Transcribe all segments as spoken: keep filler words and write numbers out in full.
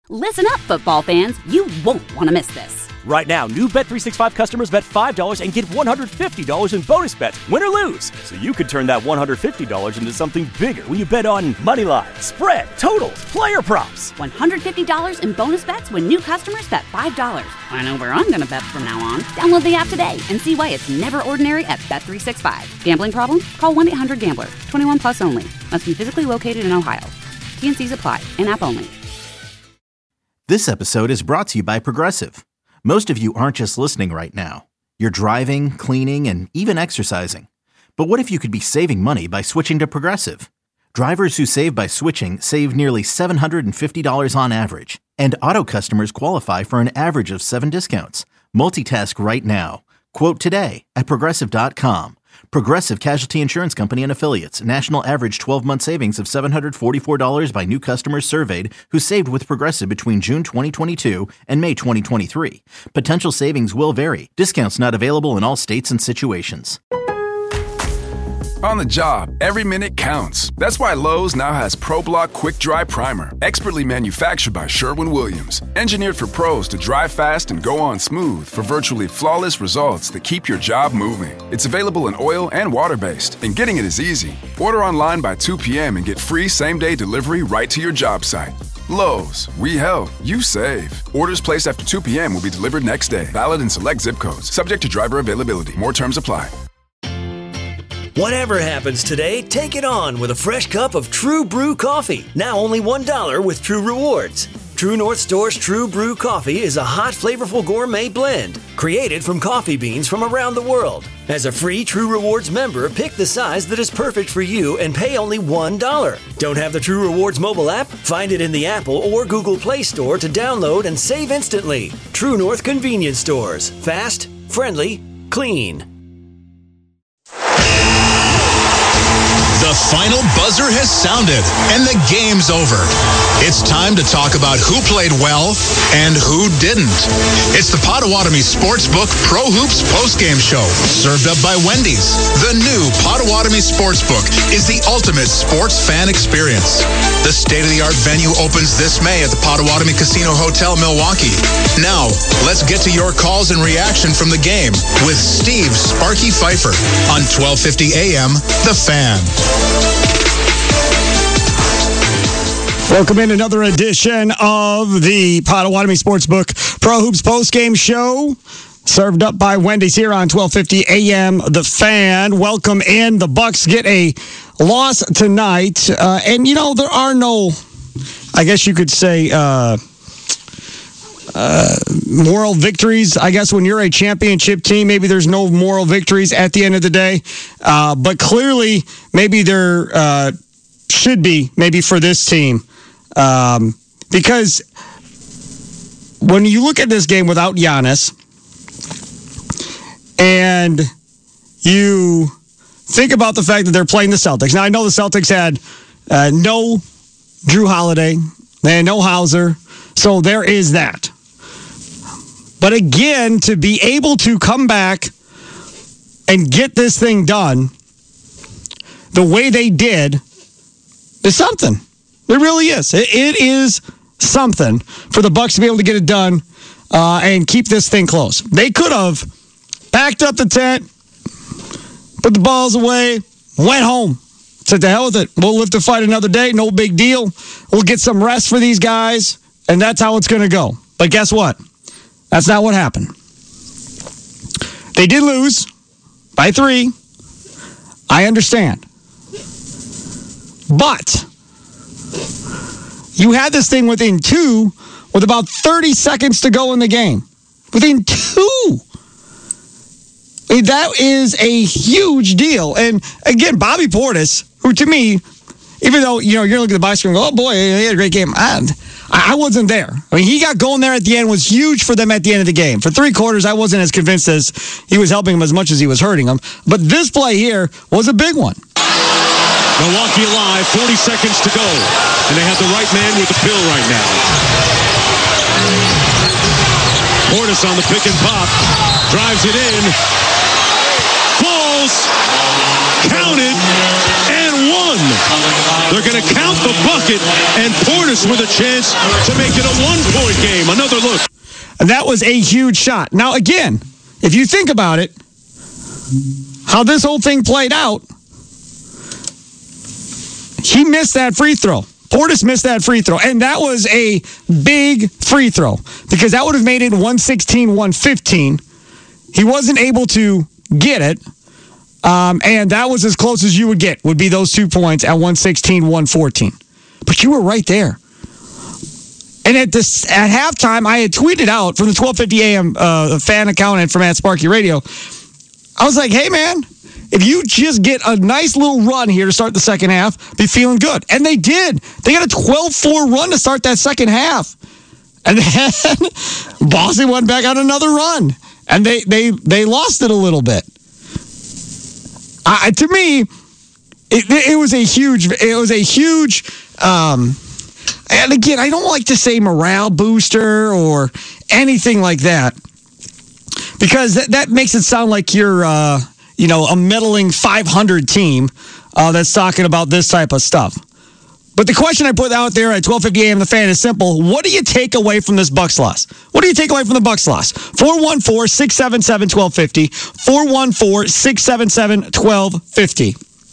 Listen up, football fans. You won't want to miss this. Right now, new Bet three sixty-five customers bet five dollars and get one hundred fifty dollars in bonus bets, win or lose. So you could turn that one hundred fifty dollars into something bigger when you bet on money line, spread, totals, player props. one hundred fifty dollars in bonus bets when new customers bet five dollars. I know where I'm going to bet from now on. Download the app today and see why it's never ordinary at Bet three sixty-five. Gambling problem? Call one eight hundred gambler. twenty-one plus only. Must be physically located in Ohio. T N Cs apply. In-app only. This episode is brought to you by Progressive. Most of you aren't just listening right now. You're driving, cleaning, and even exercising. But what if you could be saving money by switching to Progressive? Drivers who save by switching save nearly seven hundred fifty dollars on average. And auto customers qualify for an average of seven discounts. Multitask right now. Quote today at Progressive dot com. Progressive Casualty Insurance Company and Affiliates. National average twelve-month savings of seven hundred forty-four dollars by new customers surveyed who saved with Progressive between June twenty twenty-two and May twenty twenty-three. Potential savings will vary. Discounts not available in all states and situations. On the job, every minute counts. That's why Lowe's now has ProBlock Quick Dry Primer, expertly manufactured by Sherwin-Williams. Engineered for pros to dry fast and go on smooth for virtually flawless results that keep your job moving. It's available in oil and water-based, and getting it is easy. Order online by two p.m. and get free same-day delivery right to your job site. Lowe's, we help, you save. Orders placed after two p.m. will be delivered next day. Valid in select zip codes. Subject to driver availability. More terms apply. Whatever happens today, take it on with a fresh cup of True Brew coffee. Now only one dollar with True Rewards. True North Store's True Brew coffee is a hot, flavorful gourmet blend created from coffee beans from around the world. As a free True Rewards member, pick the size that is perfect for you and pay only one dollar. Don't have the True Rewards mobile app? Find it in the Apple or Google Play Store to download and save instantly. True North Convenience Stores. Fast, friendly, clean. The final buzzer has sounded, and the game's over. It's time to talk about who played well and who didn't. It's the Potawatomi Sportsbook Pro Hoops postgame show, served up by Wendy's. The new Potawatomi Sportsbook is the ultimate sports fan experience. The state-of-the-art venue opens this May at the Potawatomi Casino Hotel, Milwaukee. Now, let's get to your calls and reaction from the game with Steve Sparky Pfeiffer on twelve fifty a.m. The Fan. Welcome in another edition of the Potawatomi Sportsbook Pro Hoops postgame show, served up by Wendy's here on twelve fifty a.m. The Fan. Welcome in. The Bucks get a loss tonight, uh, and you know there are no, I guess you could say, uh, uh, moral victories. I guess when you're a championship team, maybe there's no moral victories at the end of the day, uh, but clearly maybe there uh, should be, maybe for this team. Um, because when you look at this game without Giannis and you think about the fact that they're playing the Celtics. Now, I know the Celtics had uh, no Drew Holiday. They had no Hauser. So there is that. But again, to be able to come back and get this thing done the way they did is something. It really is. It, it is something for the Bucks to be able to get it done uh, and keep this thing close. They could have packed up the tent, put the balls away, went home. Said, to hell with it. We'll live to fight another day. No big deal. We'll get some rest for these guys, and that's how it's going to go. But guess what? That's not what happened. They did lose by three. I understand. But you had this thing within two with about thirty seconds to go in the game. Within two. I mean, that is a huge deal. And again, Bobby Portis, who to me, even though, you know, you're looking at the box score and go, oh boy, he had a great game. I, I wasn't there. I mean, he got going there at the end, was huge for them at the end of the game. For three quarters, I wasn't as convinced as he was helping them as much as he was hurting them. But this play here was a big one. Milwaukee alive, forty seconds to go. And they have the right man with the pill right now. Portis on the pick and pop. Drives it in. Falls. Counted. And one. They're going to count the bucket, and Portis with a chance to make it a one-point game. Another look. And that was a huge shot. Now, again, if you think about it, how this whole thing played out, he missed that free throw. Portis missed that free throw, and that was a big free throw because that would have made it one sixteen one fifteen. He wasn't able to get it, um, and that was as close as you would get, would be those two points at one sixteen one fourteen. But you were right there. And at this at halftime, I had tweeted out from the twelve fifty a.m. Uh, fan account and from at Sparky Radio, I was like, hey, man, if you just get a nice little run here to start the second half, be feeling good. And they did. They got a twelve four run to start that second half. And then Boston went back on another run. And they they they lost it a little bit. Uh, to me, it, it was a huge, it was a huge, um, and again, I don't like to say morale booster or anything like that. Because that, that makes it sound like you're, uh, you know, a middling five hundred team uh, that's talking about this type of stuff. But the question I put out there at twelve fifty a.m. The Fan is simple. What do you take away from this Bucks loss? What do you take away from the Bucks loss? four one four, six seven seven, one two five zero. four one four, six seven seven, one two five zero.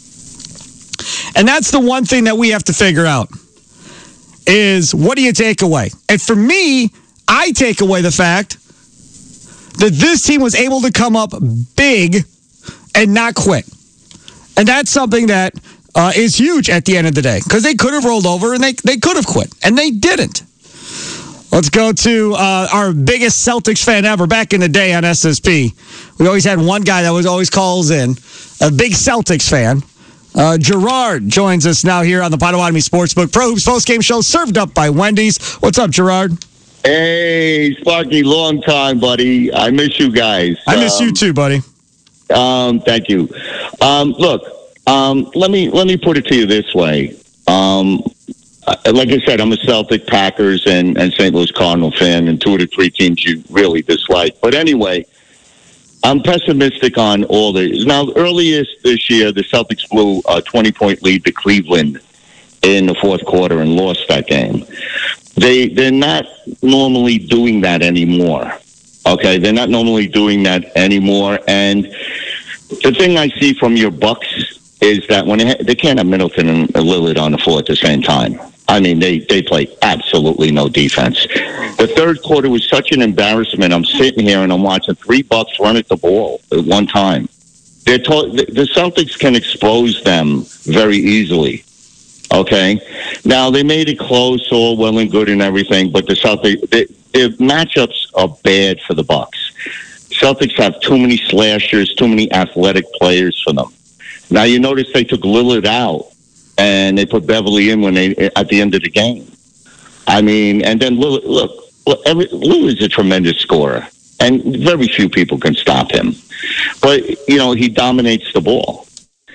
And that's the one thing that we have to figure out is what do you take away? And for me, I take away the fact that this team was able to come up big and not quit. And that's something that uh, is huge at the end of the day because they could have rolled over and they, they could have quit, and they didn't. Let's go to uh, our biggest Celtics fan ever back in the day on S S P. We always had one guy that was always calls in, a big Celtics fan. Uh, Gerard joins us now here on the Potawatomi Sportsbook Pro Hoops postgame show served up by Wendy's. What's up, Gerard? Hey, Sparky, long time, buddy. I miss you guys. I miss um, you too, buddy. Um, thank you. Um, look, um, let me let me put it to you this way. Um, like I said, I'm a Celtic, Packers, and, and Saint Louis Cardinal fan, and two of the three teams you really dislike. But anyway, I'm pessimistic on all the. Now, earlier this year, the Celtics blew a twenty-point lead to Cleveland in the fourth quarter and lost that game. They, they're not normally doing that anymore. Okay? They're not normally doing that anymore. And the thing I see from your Bucks is that when they, ha- they can't have Middleton and Lillard on the floor at the same time. I mean, they, they play absolutely no defense. The third quarter was such an embarrassment. I'm sitting here and I'm watching three Bucks run at the ball at one time. They're to- the Celtics can expose them very easily. Okay? Now, they made it close, all well and good and everything, but the Celtics, the, the matchups are bad for the Bucks. Celtics have too many slashers, too many athletic players for them. Now, you notice they took Lillard out, and they put Beverly in when they at the end of the game. I mean, and then Lillard, look, look every, Lillard's a tremendous scorer, and very few people can stop him. But, you know, he dominates the ball.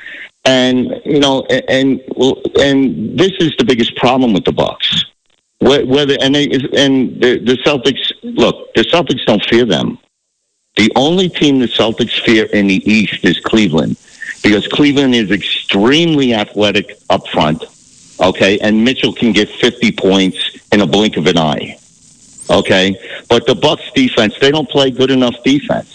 And, you know, and and this is the biggest problem with the Bucks. Whether and they and the, the Celtics, look, the Celtics don't fear them. The only team the Celtics fear in the East is Cleveland, because Cleveland is extremely athletic up front, okay, and Mitchell can get fifty points in a blink of an eye, okay? But the Bucks defense, they don't play good enough defense.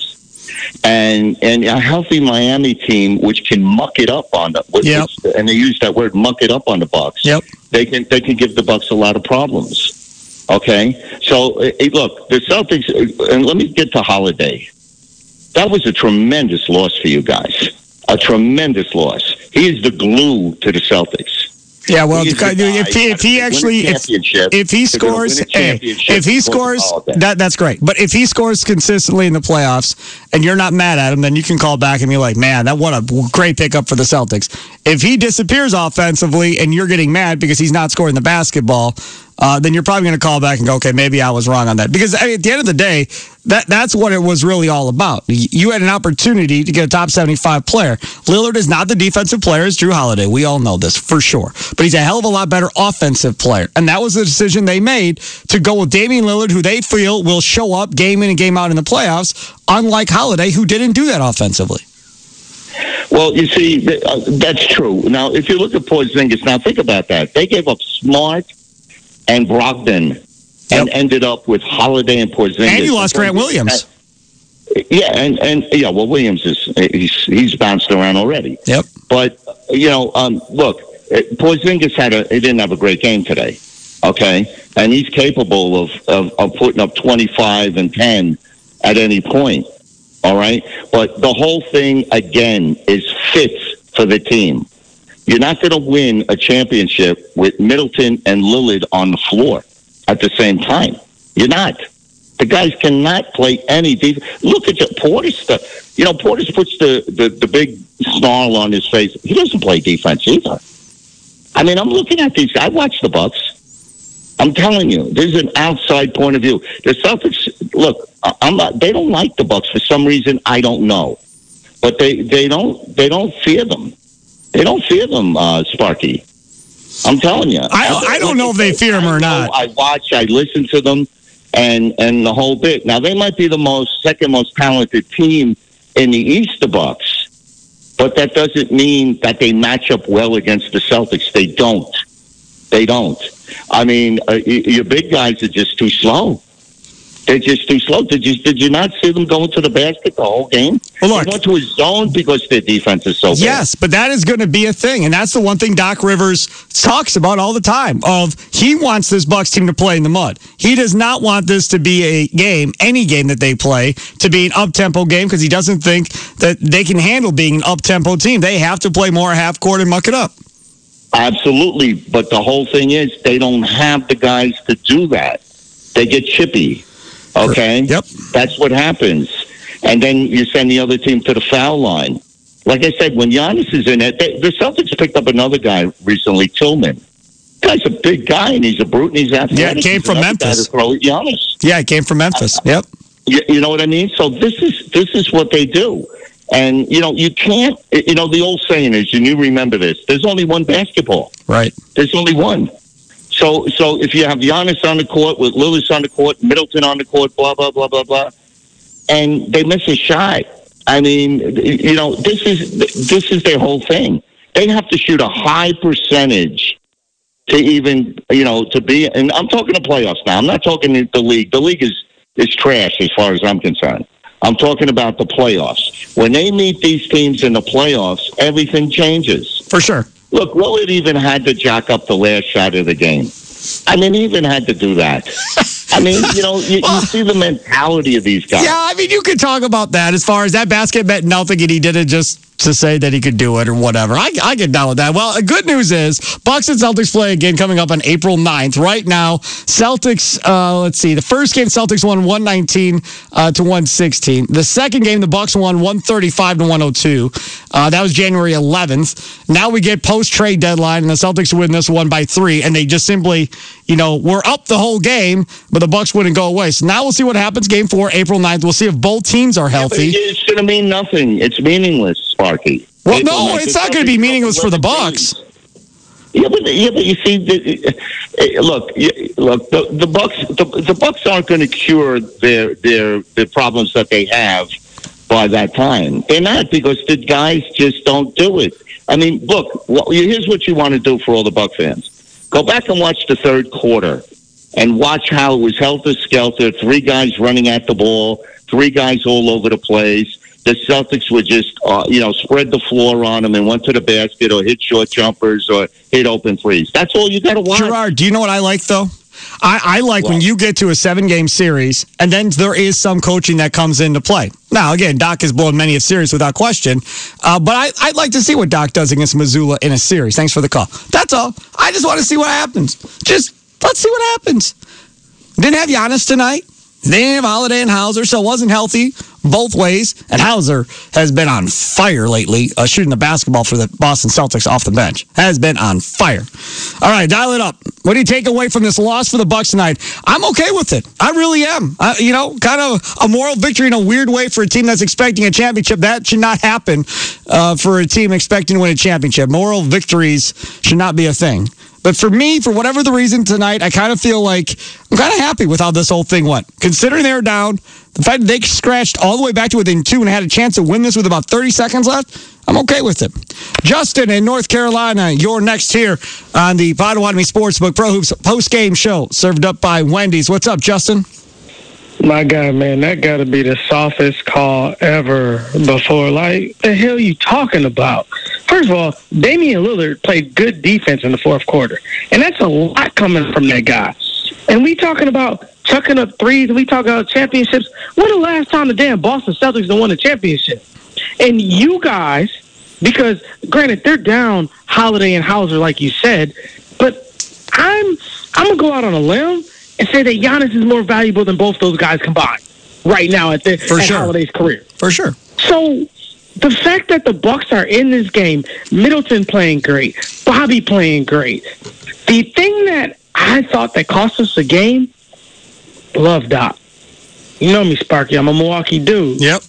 And and a healthy Miami team, which can muck it up on the, which, yep. which, and they use that word, muck it up on the Bucks. Yep. They can they can give the Bucks a lot of problems. Okay, so hey, look, the Celtics, and let me get to Holiday. That was a tremendous loss for you guys. A tremendous loss. He is the glue to the Celtics. Yeah, well, if he, if he actually if, if he scores, hey, if he scores, that that's great. But if he scores consistently in the playoffs, and you're not mad at him, then you can call back and be like, "Man, that what a great pickup for the Celtics." If he disappears offensively, and you're getting mad because he's not scoring the basketball, uh, then you're probably going to call back and go, "Okay, maybe I was wrong on that." Because I mean, at the end of the day, that that's what it was really all about. You had an opportunity to get a top seventy-five player. Lillard is not the defensive player as Drew Holiday. We all know this for sure. But he's a hell of a lot better offensive player. And that was the decision they made to go with Damian Lillard, who they feel will show up game in and game out in the playoffs, unlike Holiday, who didn't do that offensively. Well, you see, th- uh, that's true. Now, if you look at Porzingis, now think about that. They gave up Smart and Brogdon and Yep. ended up with Holiday and Porzingis. And you lost Grant Williams. Yeah, and, and yeah, well, Williams is he's he's bounced around already. Yep. But you know, um, look, Porzingis had a he didn't have a great game today. Okay, and he's capable of, of, of putting up twenty-five and ten at any point. All right, but the whole thing again is fits for the team. You're not going to win a championship with Middleton and Lillard on the floor at the same time. You're not. The guys cannot play any defense. Look at your Portis stuff. You know, Portis puts the, the, the big snarl on his face. He doesn't play defense either. I mean, I'm looking at these guys. I watch the Bucks. I'm telling you, there's an outside point of view. The Celtics, look, I'm not. They don't like the Bucks for some reason. I don't know, but they, they don't they don't fear them. They don't fear them, uh, Sparky. I'm telling you. I I don't know if they fear him or not. I watch. I listen to them. And and the whole bit. Now, they might be the most second most talented team in the East, the Bucks, but that doesn't mean that they match up well against the Celtics. They don't. They don't. I mean, uh, your big guys are just too slow. They're just too slow. Did you did you not see them going to the basket the whole game? Well, look, they went to a zone because their defense is so bad. Yes, but that is going to be a thing, and that's the one thing Doc Rivers talks about all the time. Of he wants this Bucks team to play in the mud. He does not want this to be a game, any game that they play, to be an up-tempo game because he doesn't think that they can handle being an up-tempo team. They have to play more half court and muck it up. Absolutely, but the whole thing is they don't have the guys to do that. They get chippy. Okay? Yep. That's what happens. And then you send the other team to the foul line. Like I said, when Giannis is in it, they, the Celtics picked up another guy recently, Tillman. Guy's a big guy, and he's a brute, and he's athletic. Yeah, it came from Memphis. Throw at Giannis. Yeah, it came from Memphis. Yep. You, you know what I mean? So this is this is what they do. And, you know, you can't, you know, the old saying is, and you remember this, there's only one basketball. Right. There's only one. So so if you have Giannis on the court with Lillard on the court, Middleton on the court, blah, blah, blah, blah, blah, and they miss a shot, I mean, you know, this is this is their whole thing. They have to shoot a high percentage to even, you know, to be, and I'm talking to playoffs now. I'm not talking the league. The league is, is trash as far as I'm concerned. I'm talking about the playoffs. When they meet these teams in the playoffs, everything changes. For sure. Look, Lillard even had to jack up the last shot of the game. I mean, he even had to do that. I mean, you know, you, you see the mentality of these guys. Yeah, I mean, you could talk about that as far as that basket meant nothing, and he did it just to say that he could do it or whatever. I, I get down with that. Well, the good news is Bucks and Celtics play again coming up on April ninth. Right now, Celtics, uh, let's see, the first game, Celtics won one nineteen uh, to one sixteen. The second game, the Bucks won one thirty-five to one oh two. Uh, that was January eleventh. Now we get post-trade deadline, and the Celtics win this one by three, and they just simply, you know, were up the whole game, but the Bucks wouldn't go away. So now we'll see what happens. Game four, April ninth. We'll see if both teams are healthy. Yeah, it's going to mean nothing. It's meaningless, Sparky. Well, April no, ninth. it's not going to be meaningless for the Bucks. Yeah, but yeah, but you see, the, uh, look, look, the, the Bucks, the, the Bucks aren't going to cure their their the problems that they have by that time. They're not, because the guys just don't do it. I mean, look, here's what you want to do for all the Buck fans: go back and watch the third quarter, and watch how it was helter-skelter. Three guys running at the ball, three guys all over the place. The Celtics would just, uh, you know, spread the floor on them and went to the basket or hit short jumpers or hit open threes. That's all you got to watch. Gerard, do you know what I like, though? I, I like what? when you get to a seven-game series, and then there is some coaching that comes into play. Now, again, Doc has blown many a series without question, uh, but I, I'd like to see what Doc does against Missoula in a series. Thanks for the call. That's all. I just want to see what happens. Just let's see what happens. Didn't have Giannis tonight. They didn't have Holiday and Hauser, so it wasn't healthy both ways. And Hauser has been on fire lately, uh, shooting the basketball for the Boston Celtics off the bench. Has been on fire. All right, dial it up. What do you take away from this loss for the Bucks tonight? I'm okay with it. I really am. I, you know, kind of a moral victory in a weird way for a team that's expecting a championship. That should not happen uh, for a team expecting to win a championship. Moral victories should not be a thing. But for me, for whatever the reason tonight, I kind of feel like I'm kind of happy with how this whole thing went. Considering they were down, the fact that they scratched all the way back to within two and had a chance to win this with about thirty seconds left, I'm okay with it. Justin in North Carolina, you're next here on the Potawatomi Sportsbook Pro Hoops post-game show, served up by Wendy's. What's up, Justin? My God, man, that got to be the softest call ever before. Like, the hell you talking about? First of all, Damian Lillard played good defense in the fourth quarter, and that's a lot coming from that guy. And we talking about chucking up threes, we talking about championships. When the last time the damn Boston Celtics done won a championship? And you guys, because granted they're down Holiday and Hauser, like you said, but I'm I'm gonna go out on a limb and say that Giannis is more valuable than both those guys combined right now at the For at sure. Holiday's career. For sure. So the fact that the Bucks are in this game, Middleton playing great, Bobby playing great. The thing that I thought that cost us the game, Love Doc. You know me, Sparky. I'm a Milwaukee dude. Yep.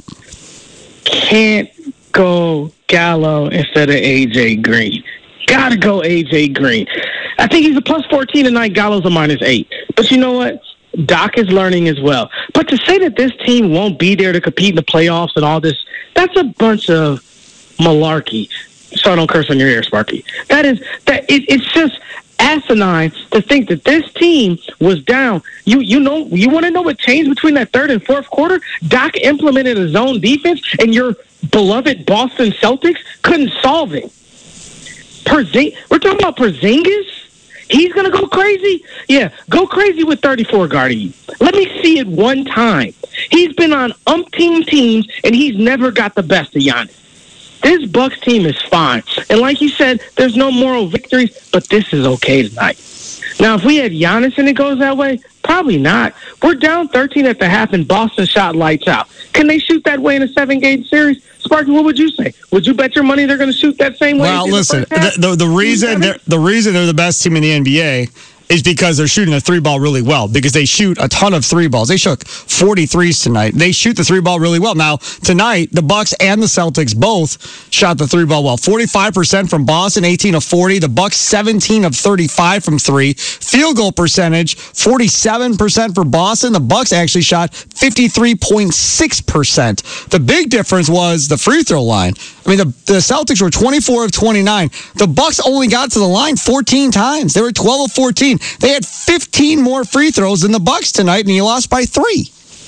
Can't go Gallo instead of A J Green. Gotta go A J Green. I think he's a plus fourteen tonight. Gallo's a minus eight. But you know what? Doc is learning as well. But to say that this team won't be there to compete in the playoffs and all this, that's a bunch of malarkey. So I don't curse on your ear, Sparky. That is that. It, it's just asinine to think that this team was down. You you know you want to know what changed between that third and fourth quarter? Doc implemented a zone defense, and your beloved Boston Celtics couldn't solve it. Perzing- We're talking about Porzingis. He's gonna go crazy. Yeah, go crazy with thirty-four guarding you. Let me see it one time. He's been on umpteen teams, and he's never got the best of Giannis. This Bucks team is fine. And like you said, there's no moral victories, but this is okay tonight. Now, if we had Giannis and it goes that way, probably not. We're down thirteen at the half, and Boston shot lights out. Can they shoot that way in a seven-game series? Sparky, what would you say? Would you bet your money they're going to shoot that same way? Well, listen, the, the, the reason they're, the reason they're the best team in the N B A is because they're shooting the three ball really well, because they shoot a ton of three balls. They shot forty-threes tonight. They shoot the three ball really well. Now, tonight, the Bucks and the Celtics both shot the three ball well. forty-five percent from Boston, eighteen of forty. The Bucks, seventeen of thirty-five from three. Field goal percentage, forty-seven percent for Boston. The Bucks actually shot fifty-three point six percent. The big difference was the free throw line. I mean, the, the Celtics were twenty-four of twenty-nine. The Bucks only got to the line fourteen times. They were twelve of fourteen. They had fifteen more free throws than the Bucks tonight, and you lost by three.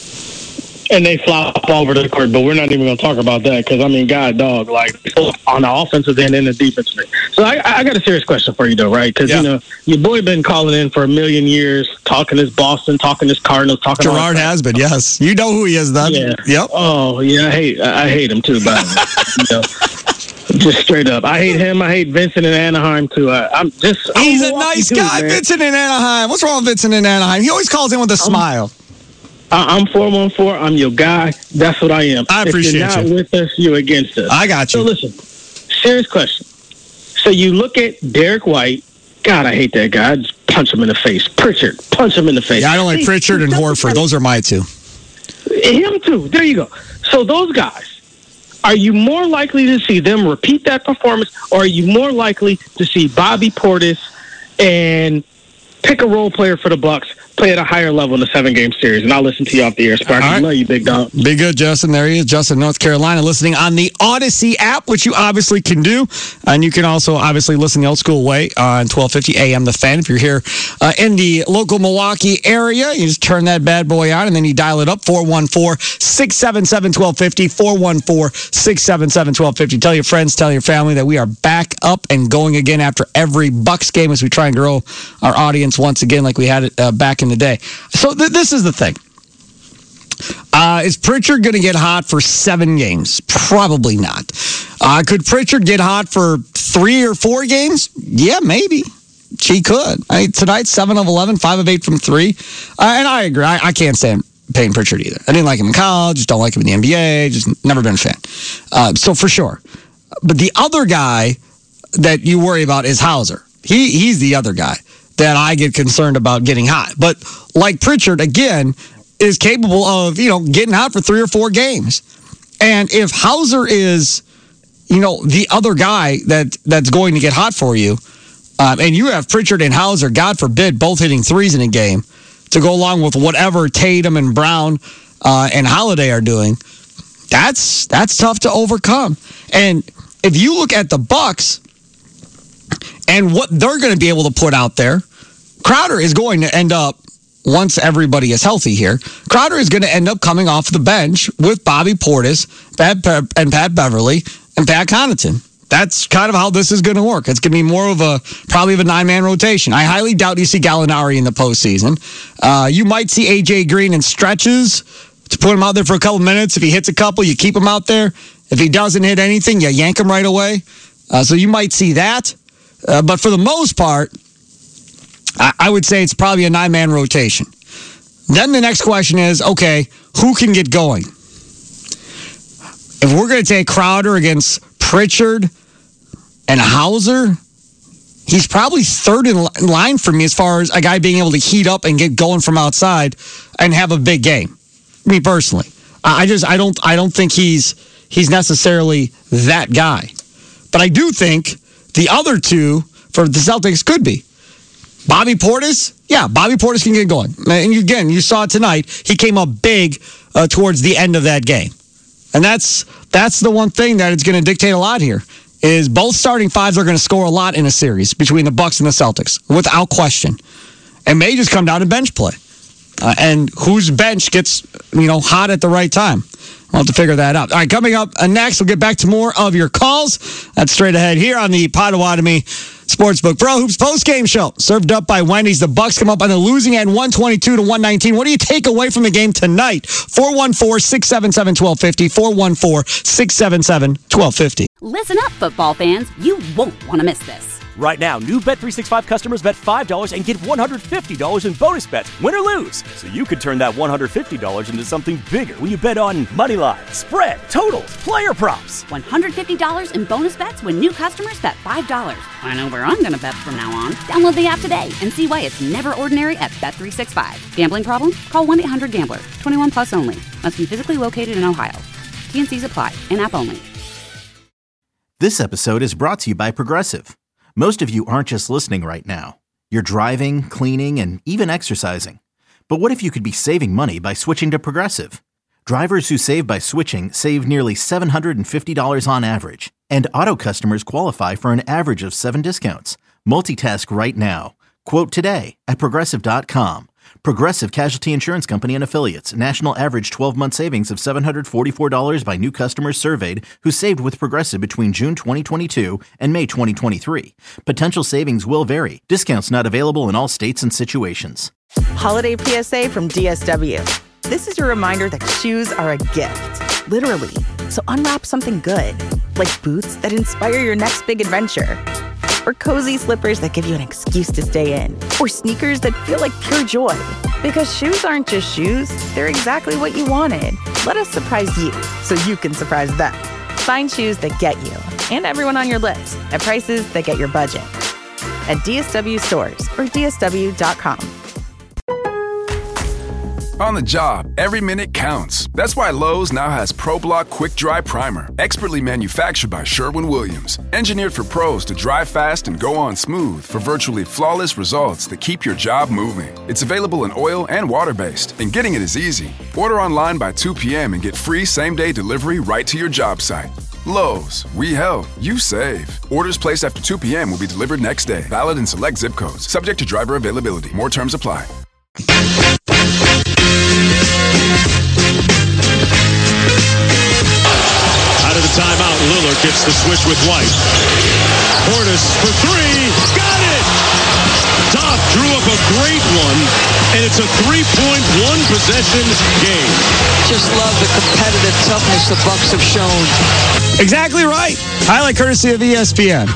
And they flop all over the court, but we're not even going to talk about that because, I mean, God, dog, like, on the offensive end and the defensive end. So I, I got a serious question for you, though, right? Because, yeah. you know, your boy been calling in for a million years, talking this Boston, talking this Cardinals, talking Gerard has been, yes. You know who he is, then. Yeah. Yep. Oh, yeah, I hate, I hate him, too, by the way. You know, just straight up. I hate him. I hate Vincent in Anaheim, too. I, I'm just... I'm He's a Milwaukee nice too, guy, man. Vincent in Anaheim. What's wrong with Vincent in Anaheim? He always calls in with a I'm, smile. I'm four one four. I'm your guy. That's what I am. I appreciate if you're not you. with us, you're against us. I got you. So listen, serious question. So you look at Derek White. God, I hate that guy. I just punch him in the face. Pritchard, punch him in the face. Yeah, I don't like See, Pritchard and Horford. Those are my two. Him too. There you go. So those guys, are you more likely to see them repeat that performance, or are you more likely to see Bobby Portis and pick a role player for the Bucks play at a higher level in the seven-game series? And I'll listen to you off the air, Sparky. Right. Love you, big dog. Be good, Justin. There he is, Justin, North Carolina, listening on the Odyssey app, which you obviously can do. And you can also obviously listen the old school way on twelve fifty A M The Fan. If you're here uh, in the local Milwaukee area, you just turn that bad boy on, and then you dial it up, four one four, six seven seven, one two five zero, four one four, six seven seven, one two five zero. Tell your friends, tell your family that we are back up and going again after every Bucks game as we try and grow our audience once again like we had it uh, back in the day. So th- this is the thing. Uh, is Pritchard going to get hot for seven games? Probably not. Uh, could Pritchard get hot for three or four games? Yeah, maybe. He could. I mean, tonight, seven of eleven, five of eight from three. Uh, and I agree. I, I can't stand Peyton Pritchard either. I didn't like him in college. Just don't like him in the N B A. Just never been a fan. Uh, so for sure. But the other guy that you worry about is Hauser. He He's the other guy that I get concerned about getting hot. But like Pritchard, again, is capable of, you know, getting hot for three or four games. And if Hauser is, you know, the other guy that that's going to get hot for you, um, and you have Pritchard and Hauser, God forbid, both hitting threes in a game to go along with whatever Tatum and Brown uh, and Holiday are doing, that's that's tough to overcome. And if you look at the Bucks and what they're going to be able to put out there, Crowder is going to end up, once everybody is healthy here, Crowder is going to end up coming off the bench with Bobby Portis, Pat Pe- and Pat Beverly, and Pat Connaughton. That's kind of how this is going to work. It's going to be more of a, probably of a nine-man rotation. I highly doubt you see Gallinari in the postseason. Uh, you might see A J Green in stretches to put him out there for a couple minutes. If he hits a couple, you keep him out there. If he doesn't hit anything, you yank him right away. Uh, so you might see that. Uh, but for the most part, I, I would say it's probably a nine-man rotation. Then the next question is, okay, who can get going? If we're going to take Crowder against Pritchard and Hauser, he's probably third in line for me as far as a guy being able to heat up and get going from outside and have a big game. Me personally, I just I don't I don't think he's he's necessarily that guy. But I do think the other two for the Celtics could be Bobby Portis. Yeah, Bobby Portis can get going. And again, you saw it tonight. He came up big uh, towards the end of that game. And that's that's the one thing that is going to dictate a lot here, is both starting fives are going to score a lot in a series between the Bucks and the Celtics, without question. It may just come down to bench play. Uh, and whose bench gets, you know, hot at the right time. We'll have to figure that out. All right, coming up uh, next, we'll get back to more of your calls. That's straight ahead here on the Potawatomi Sportsbook Pro Hoops postgame show. Served up by Wendy's. The Bucks come up on the losing end, one twenty-two to one nineteen. What do you take away from the game tonight? four one four, six seven seven, one two five zero. four one four, six seven seven, one two five zero. Listen up, football fans. You won't want to miss this. Right now, new Bet three sixty-five customers bet five dollars and get one hundred fifty dollars in bonus bets, win or lose. So you could turn that one hundred fifty dollars into something bigger when you bet on money line, spread, totals, player props. one hundred fifty dollars in bonus bets when new customers bet five dollars. I know where I'm going to bet from now on. Download the app today and see why it's never ordinary at Bet three sixty-five. Gambling problem? Call one eight hundred gambler. twenty-one plus only. Must be physically located in Ohio. T N Cs apply. In-app only. This episode is brought to you by Progressive. Most of you aren't just listening right now. You're driving, cleaning, and even exercising. But what if you could be saving money by switching to Progressive? Drivers who save by switching save nearly seven hundred fifty dollars on average. And auto customers qualify for an average of seven discounts. Multitask right now. Quote today at Progressive dot com. Progressive Casualty Insurance Company and Affiliates. National average twelve-month savings of seven hundred forty-four dollars by new customers surveyed who saved with Progressive between June twenty twenty-two and May twenty twenty-three. Potential savings will vary. Discounts not available in all states and situations. Holiday P S A from D S W. This is your reminder that shoes are a gift. Literally. So unwrap something good. Like boots that inspire your next big adventure. Or cozy slippers that give you an excuse to stay in. Or sneakers that feel like pure joy. Because shoes aren't just shoes, they're exactly what you wanted. Let us surprise you, so you can surprise them. Find shoes that get you, and everyone on your list, at prices that get your budget. At D S W stores or D S W dot com. On the job, every minute counts. That's why Lowe's now has ProBlock Quick Dry Primer, expertly manufactured by Sherwin-Williams. Engineered for pros to dry fast and go on smooth for virtually flawless results that keep your job moving. It's available in oil and water-based, and getting it is easy. Order online by two p.m. and get free same-day delivery right to your job site. Lowe's, we help, you save. Orders placed after two p.m. will be delivered next day. Valid in select zip codes. Subject to driver availability. More terms apply. Out of the timeout, Lillard gets the switch with White. Portis for three, got it! Tough drew up a great one, and it's a three-point, one-possession game. Just love the competitive toughness the Bucks have shown. Exactly right. Highlight courtesy of E S P N.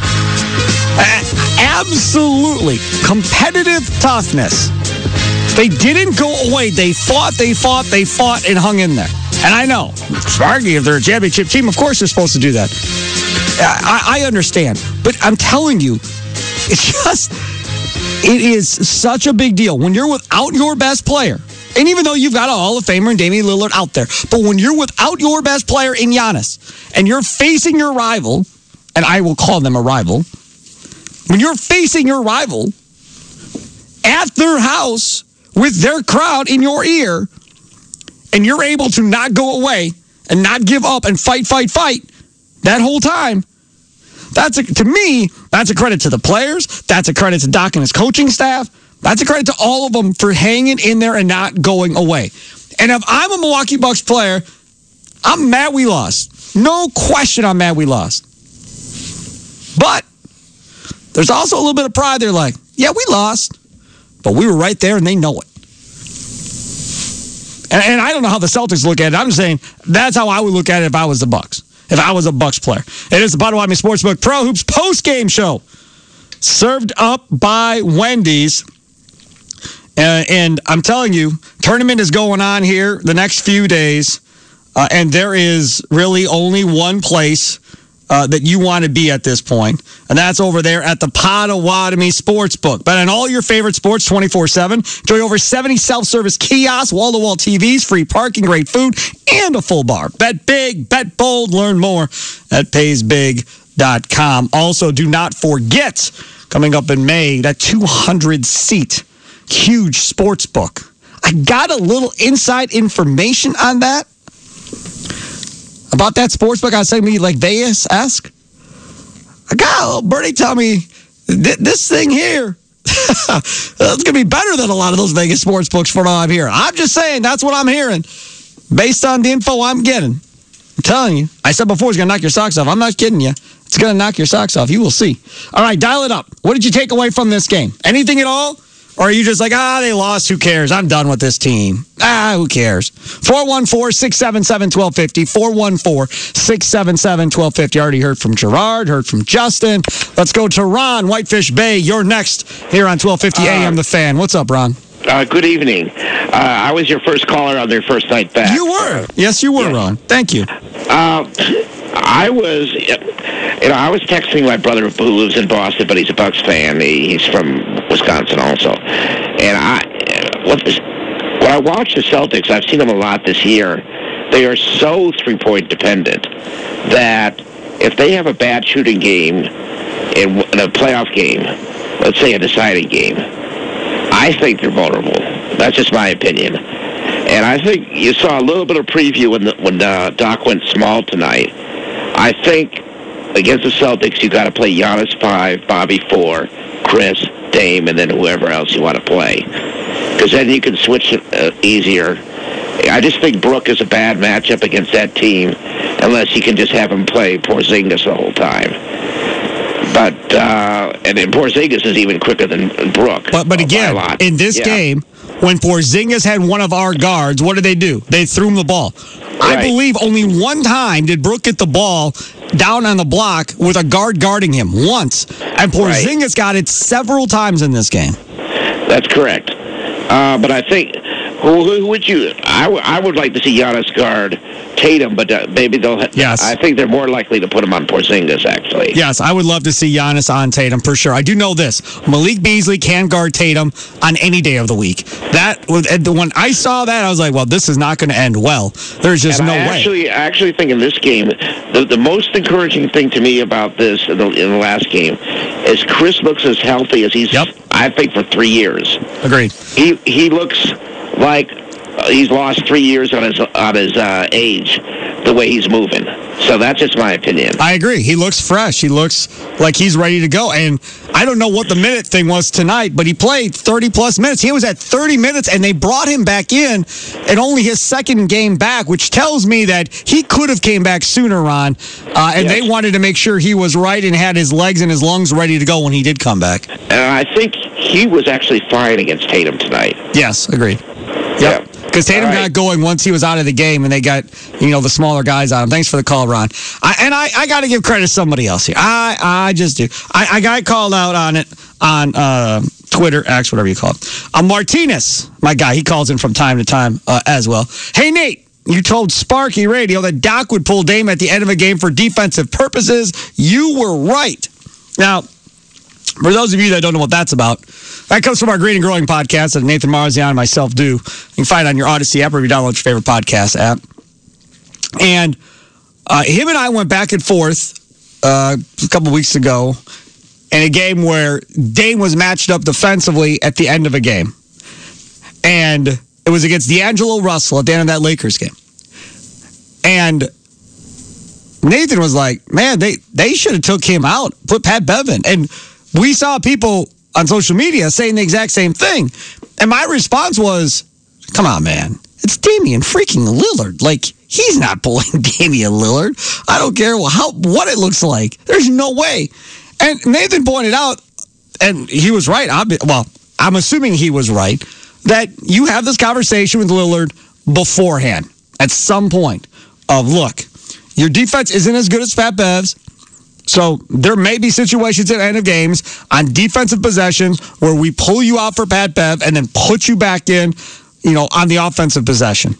Absolutely. Competitive toughness. They didn't go away. They fought, they fought, they fought, and hung in there. And I know, Sparky, if they're a championship team, of course they're supposed to do that. I, I understand. But I'm telling you, it's just, it is such a big deal. When you're without your best player, and even though you've got a Hall of Famer and Damian Lillard out there, but when you're without your best player in Giannis, and you're facing your rival, and I will call them a rival, when you're facing your rival at their house with their crowd in your ear, and you're able to not go away and not give up and fight, fight, fight that whole time, That's a, to me, that's a credit to the players. That's a credit to Doc and his coaching staff. That's a credit to all of them for hanging in there and not going away. And if I'm a Milwaukee Bucks player, I'm mad we lost. No question I'm mad we lost. But there's also a little bit of pride. They're like, yeah, we lost, but we were right there and they know it. And, and I don't know how the Celtics look at it. I'm just saying that's how I would look at it if I was the Bucks. If I was a Bucks player. It is the Potawatomi Sportsbook Pro Hoops post-game show. Served up by Wendy's. Uh, and I'm telling you, tournament is going on here the next few days. Uh, and there is really only one place uh, that you want to be at this point, and that's over there at the Potawatomi Sportsbook. Bet on all your favorite sports twenty-four seven. Enjoy over seventy self-service kiosks, wall-to-wall T Vs, free parking, great food, and a full bar. Bet big, bet bold, learn more at pays big dot com. Also, do not forget, coming up in May, that two hundred seat huge sportsbook. I got a little inside information on that. About that sportsbook, I was saying, like Vegas-esque. I got a little birdie tell me, this thing here, it's going to be better than a lot of those Vegas sportsbooks for all I'm hearing. I'm just saying, that's what I'm hearing, based on the info I'm getting. I'm telling you. I said before, it's going to knock your socks off. I'm not kidding you. It's going to knock your socks off. You will see. All right, dial it up. What did you take away from this game? Anything at all? Or are you just like, ah, they lost, who cares? I'm done with this team. Ah, who cares? four one four, six seven seven, one two five zero. four one four, six seven seven, one two five zero. Already heard from Gerard, heard from Justin. Let's go to Ron, Whitefish Bay. You're next here on twelve fifty A M uh, The Fan. What's up, Ron? Uh, good evening. Uh, I was your first caller on their first night back. You were. Yes, you were, yeah. Ron. Thank you. Uh, I was, you know, I was texting my brother who lives in Boston, but he's a Bucks fan. He, he's from Wisconsin also. And I, what this, when I watch the Celtics, I've seen them a lot this year. They are so three-point dependent that if they have a bad shooting game in, in a playoff game, let's say a deciding game, I think they're vulnerable. That's just my opinion. And I think you saw a little bit of preview when the, when uh, Doc went small tonight. I think against the Celtics, you got to play Giannis five, Bobby four, Chris, Dame, and then whoever else you want to play. Because then you can switch uh, easier. I just think Brook is a bad matchup against that team unless you can just have him play Porzingis the whole time. But, uh, and then Porzingis is even quicker than Brook. But, but again, in this yeah. game, when Porzingis had one of our guards, what did they do? They threw him the ball. Right. I believe only one time did Brook get the ball down on the block with a guard guarding him. Once. And Porzingis right. got it several times in this game. That's correct. Uh, but I think, who, who would you, I, w- I would like to see Giannis guard Tatum, but uh, maybe they'll, ha- yes. I think they're more likely to put him on Porzingis, actually. Yes, I would love to see Giannis on Tatum for sure. I do know this. Malik Beasley can guard Tatum on any day of the week. That when I saw that, I was like, well, this is not going to end well. There's just and no I way. Actually, I actually think in this game, the, the most encouraging thing to me about this in the, in the last game is Chris looks as healthy as he's, yep. I think, for three years. Agreed. He he looks like he's lost three years on his on his uh, age, the way he's moving. So that's just my opinion. I agree. He looks fresh. He looks like he's ready to go. And I don't know what the minute thing was tonight, but he played thirty-plus minutes. He was at thirty minutes, and they brought him back in at only his second game back, which tells me that he could have came back sooner, Ron. Uh, and yes. they wanted to make sure he was right and had his legs and his lungs ready to go when he did come back. And I think he was actually fine against Tatum tonight. Yes, agreed. Yep. Because Tatum right. got going once he was out of the game, and they got, you know, the smaller guys on him. Thanks for the call, Ron. I, and I, I got to give credit to somebody else here. I I just do. I, I got called out on it on uh, Twitter, X, whatever you call it. Uh, Martinez, my guy, he calls in from time to time uh, as well. Hey, Nate, you told Sparky Radio that Doc would pull Dame at the end of a game for defensive purposes. You were right. Now, for those of you that don't know what that's about, that comes from our Green and Growing podcast that Nathan Marzian and myself do. You can find it on your Odyssey app or if you download your favorite podcast app. And uh, him and I went back and forth uh, a couple weeks ago in a game where Dame was matched up defensively at the end of a game. And it was against D'Angelo Russell at the end of that Lakers game. And Nathan was like, man, they, they should have took him out, put Pat Bev in. And we saw people on social media saying the exact same thing. And my response was, come on, man. It's Damian freaking Lillard. Like, he's not pulling Damian Lillard. I don't care how what it looks like. There's no way. And Nathan pointed out, and he was right. I'm, well, I'm assuming he was right, that you have this conversation with Lillard beforehand at some point of, look, your defense isn't as good as Pat Bev's, so there may be situations at the end of games on defensive possessions where we pull you out for Pat Bev and then put you back in, you know, on the offensive possession.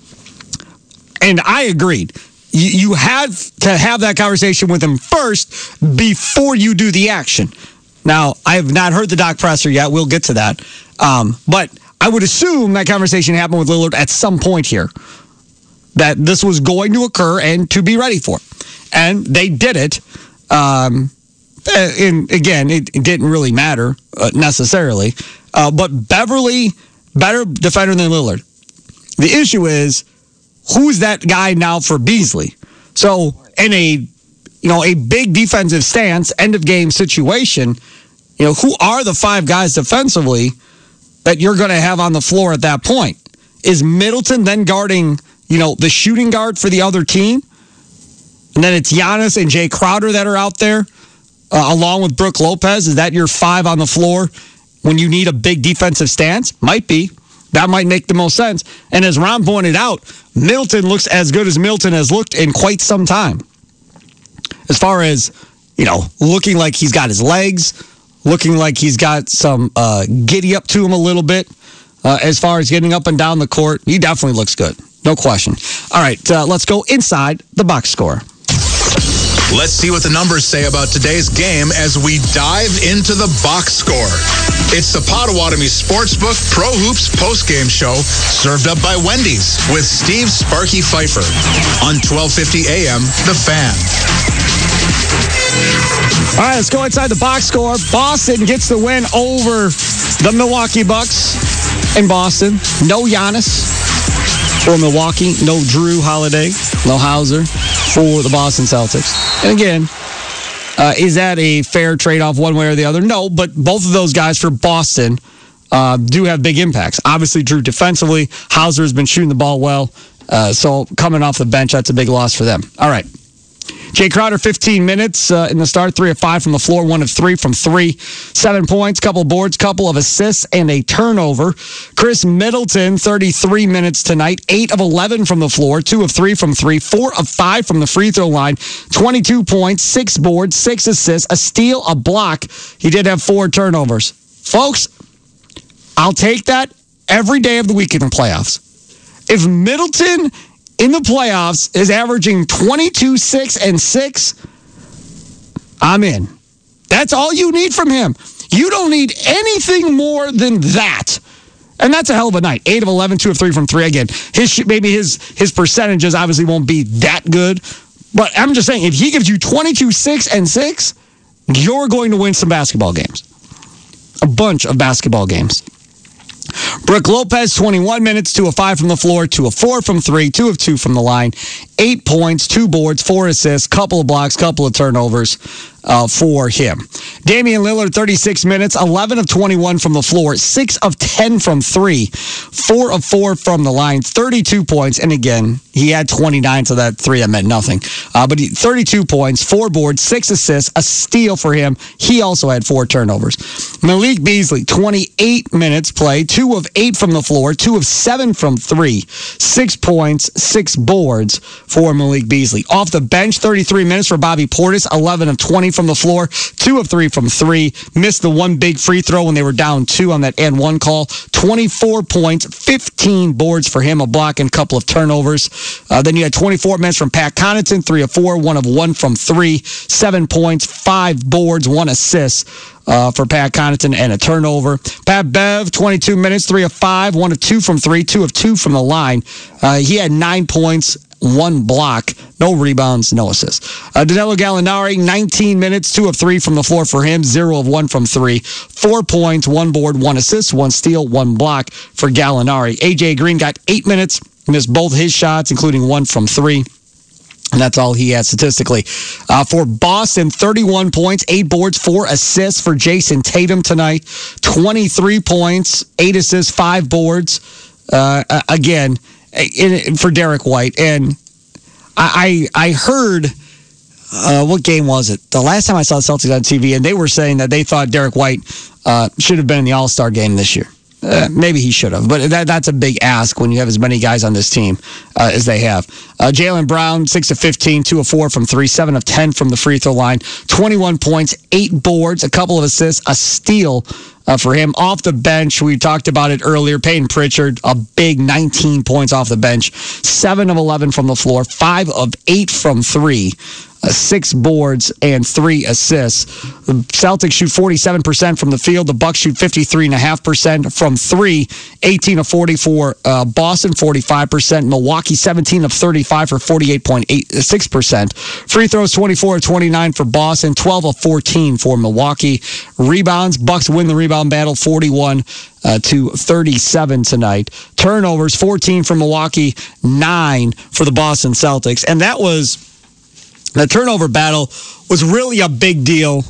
And I agreed. You, you had to have that conversation with him first before you do the action. Now, I have not heard the Doc presser yet. We'll get to that. Um, but I would assume that conversation happened with Lillard at some point here, that this was going to occur and to be ready for. And they did it. Um, and again, it, it didn't really matter uh, necessarily. Uh, but Beverly, better defender than Lillard. The issue is, who's that guy now for Beasley? So in a, you know, a big defensive stance, end of game situation, you know, who are the five guys defensively that you're going to have on the floor at that point? Is Middleton then guarding, you know, the shooting guard for the other team? And then it's Giannis and Jay Crowder that are out there, uh, along with Brook Lopez. Is that your five on the floor when you need a big defensive stance? Might be. That might make the most sense. And as Ron pointed out, Middleton looks as good as Middleton has looked in quite some time. As far as, you know, looking like he's got his legs, looking like he's got some uh, giddy up to him a little bit. Uh, as far as getting up and down the court, he definitely looks good. No question. All right, uh, let's go inside the box score. Let's see what the numbers say about today's game as we dive into the box score. It's the Potawatomi Sportsbook Pro Hoops postgame show, served up by Wendy's with Steve Sparky Pfeiffer on twelve fifty A M The Fan. All right, let's go inside the box score. Boston gets the win over the Milwaukee Bucks in Boston. No Giannis for Milwaukee. No Drew Holiday. No Hauser for the Boston Celtics. And again, uh, is that a fair trade-off one way or the other? No, but both of those guys for Boston uh, do have big impacts. Obviously, Drew defensively. Hauser has been shooting the ball well. Uh, so coming off the bench, that's a big loss for them. All right. Jay Crowder, fifteen minutes uh, in the start, three of five from the floor, one of three from three, seven points, couple of boards, couple of assists, and a turnover. Chris Middleton, thirty-three minutes tonight, eight of eleven from the floor, two of three from three, four of five from the free throw line, twenty-two points, six boards, six assists, a steal, a block. He did have four turnovers. Folks, I'll take that every day of the week in the playoffs. If Middleton in the playoffs is averaging twenty-two, six, and six, I'm in. That's all you need from him. You don't need anything more than that. And that's a hell of a night. eight of eleven, two of three from three. Again, his maybe his his percentages obviously won't be that good. But I'm just saying, if he gives you twenty-two, six, and six, you're going to win some basketball games. A bunch of basketball games. Brook Lopez, twenty-one minutes, two of five from the floor, two of four from three, two of two from the line, eight points, two boards, four assists, couple of blocks, couple of turnovers uh, for him. Damian Lillard, thirty-six minutes, eleven of twenty-one from the floor, six of ten from three, four of four from the line, thirty-two points. And again, he had twenty-nine, so that three that meant nothing. Uh, but he, thirty-two points, four boards, six assists, a steal for him. He also had four turnovers. Malik Beasley, twenty-eight minutes played, two of eight from the floor, two of seven from three, six points, six boards for Malik Beasley. Off the bench, thirty-three minutes for Bobby Portis, eleven of twenty from the floor, two of three from three, missed the one big free throw when they were down two on that and one call, twenty-four points, fifteen boards for him, a block and a couple of turnovers. Uh, then you had twenty-four minutes from Pat Connaughton, three of four, one of one from three, seven points, five boards, one assist. Uh, for Pat Connaughton and a turnover. Pat Bev, twenty-two minutes, three of five, one of two from three, two of two from the line. Uh, he had nine points, one block, no rebounds, no assists. Uh, Danilo Gallinari, nineteen minutes, two of three from the floor for him, zero of one from three, four points, one board, one assist, one steal, one block for Gallinari. A J Green got eight minutes, missed both his shots, including one from three. And that's all he had statistically. Uh, for Boston, thirty-one points, eight boards, four assists for Jason Tatum tonight. twenty-three points, eight assists, five boards. Uh, again, in, for Derek White. And I, I, I heard, uh, what game was it? The last time I saw the Celtics on T V, and they were saying that they thought Derek White uh, should have been in the All-Star game this year. Uh, maybe he should have, but that, that's a big ask when you have as many guys on this team uh, as they have. Uh, Jaylen Brown, six of fifteen, two of four from three, seven of ten from the free throw line, twenty-one points, eight boards, a couple of assists, a steal uh, for him. Off the bench, we talked about it earlier, Peyton Pritchard, a big nineteen points off the bench, seven of eleven from the floor, five of eight from three. Uh, six boards and three assists. The Celtics shoot forty-seven percent from the field. The Bucks shoot fifty-three point five percent from three. eighteen of forty for uh, Boston, forty-five percent. Milwaukee, seventeen of thirty-five for forty-eight point eight six percent. Free throws, twenty-four of twenty-nine for Boston, twelve of fourteen for Milwaukee. Rebounds, Bucks win the rebound battle, forty-one uh, to thirty-seven tonight. Turnovers, fourteen for Milwaukee, nine for the Boston Celtics. And that was... The turnover battle was really a big deal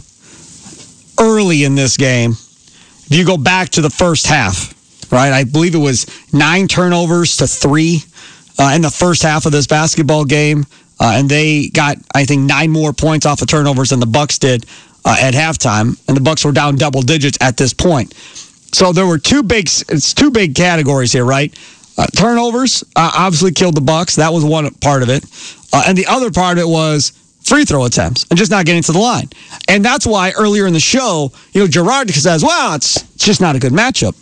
early in this game. If you go back to the first half, right? I believe it was nine turnovers to three uh, in the first half of this basketball game. Uh, and they got, I think, nine more points off of turnovers than the Bucks did uh, at halftime. And the Bucks were down double digits at this point. So there were two big, it's two big categories here, right? Uh, turnovers uh, obviously killed the Bucks. That was one part of it. Uh, and the other part of it was free throw attempts and just not getting to the line. And that's why earlier in the show, you know, Gerard says, well, it's, it's just not a good matchup.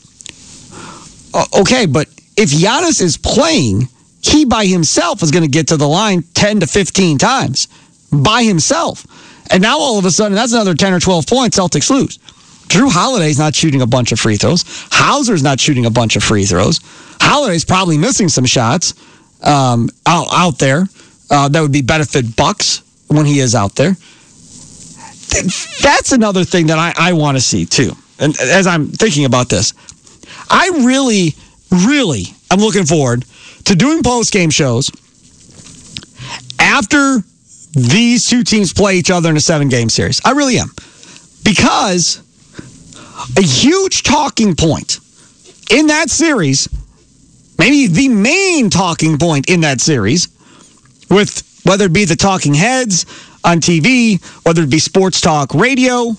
Uh, okay, but if Giannis is playing, he by himself is going to get to the line ten to fifteen times by himself. And now all of a sudden, that's another ten or twelve points, Celtics lose. Drew Holiday's not shooting a bunch of free throws. Hauser's not shooting a bunch of free throws. Holiday's probably missing some shots um, out, out there. Uh, that would be benefit Bucks when he is out there. That's another thing that I, I want to see, too. And as I'm thinking about this, I really, really am looking forward to doing post-game shows after these two teams play each other in a seven-game series. I really am. Because a huge talking point in that series, maybe the main talking point in that series, with whether it be the talking heads on T V, whether it be sports talk radio,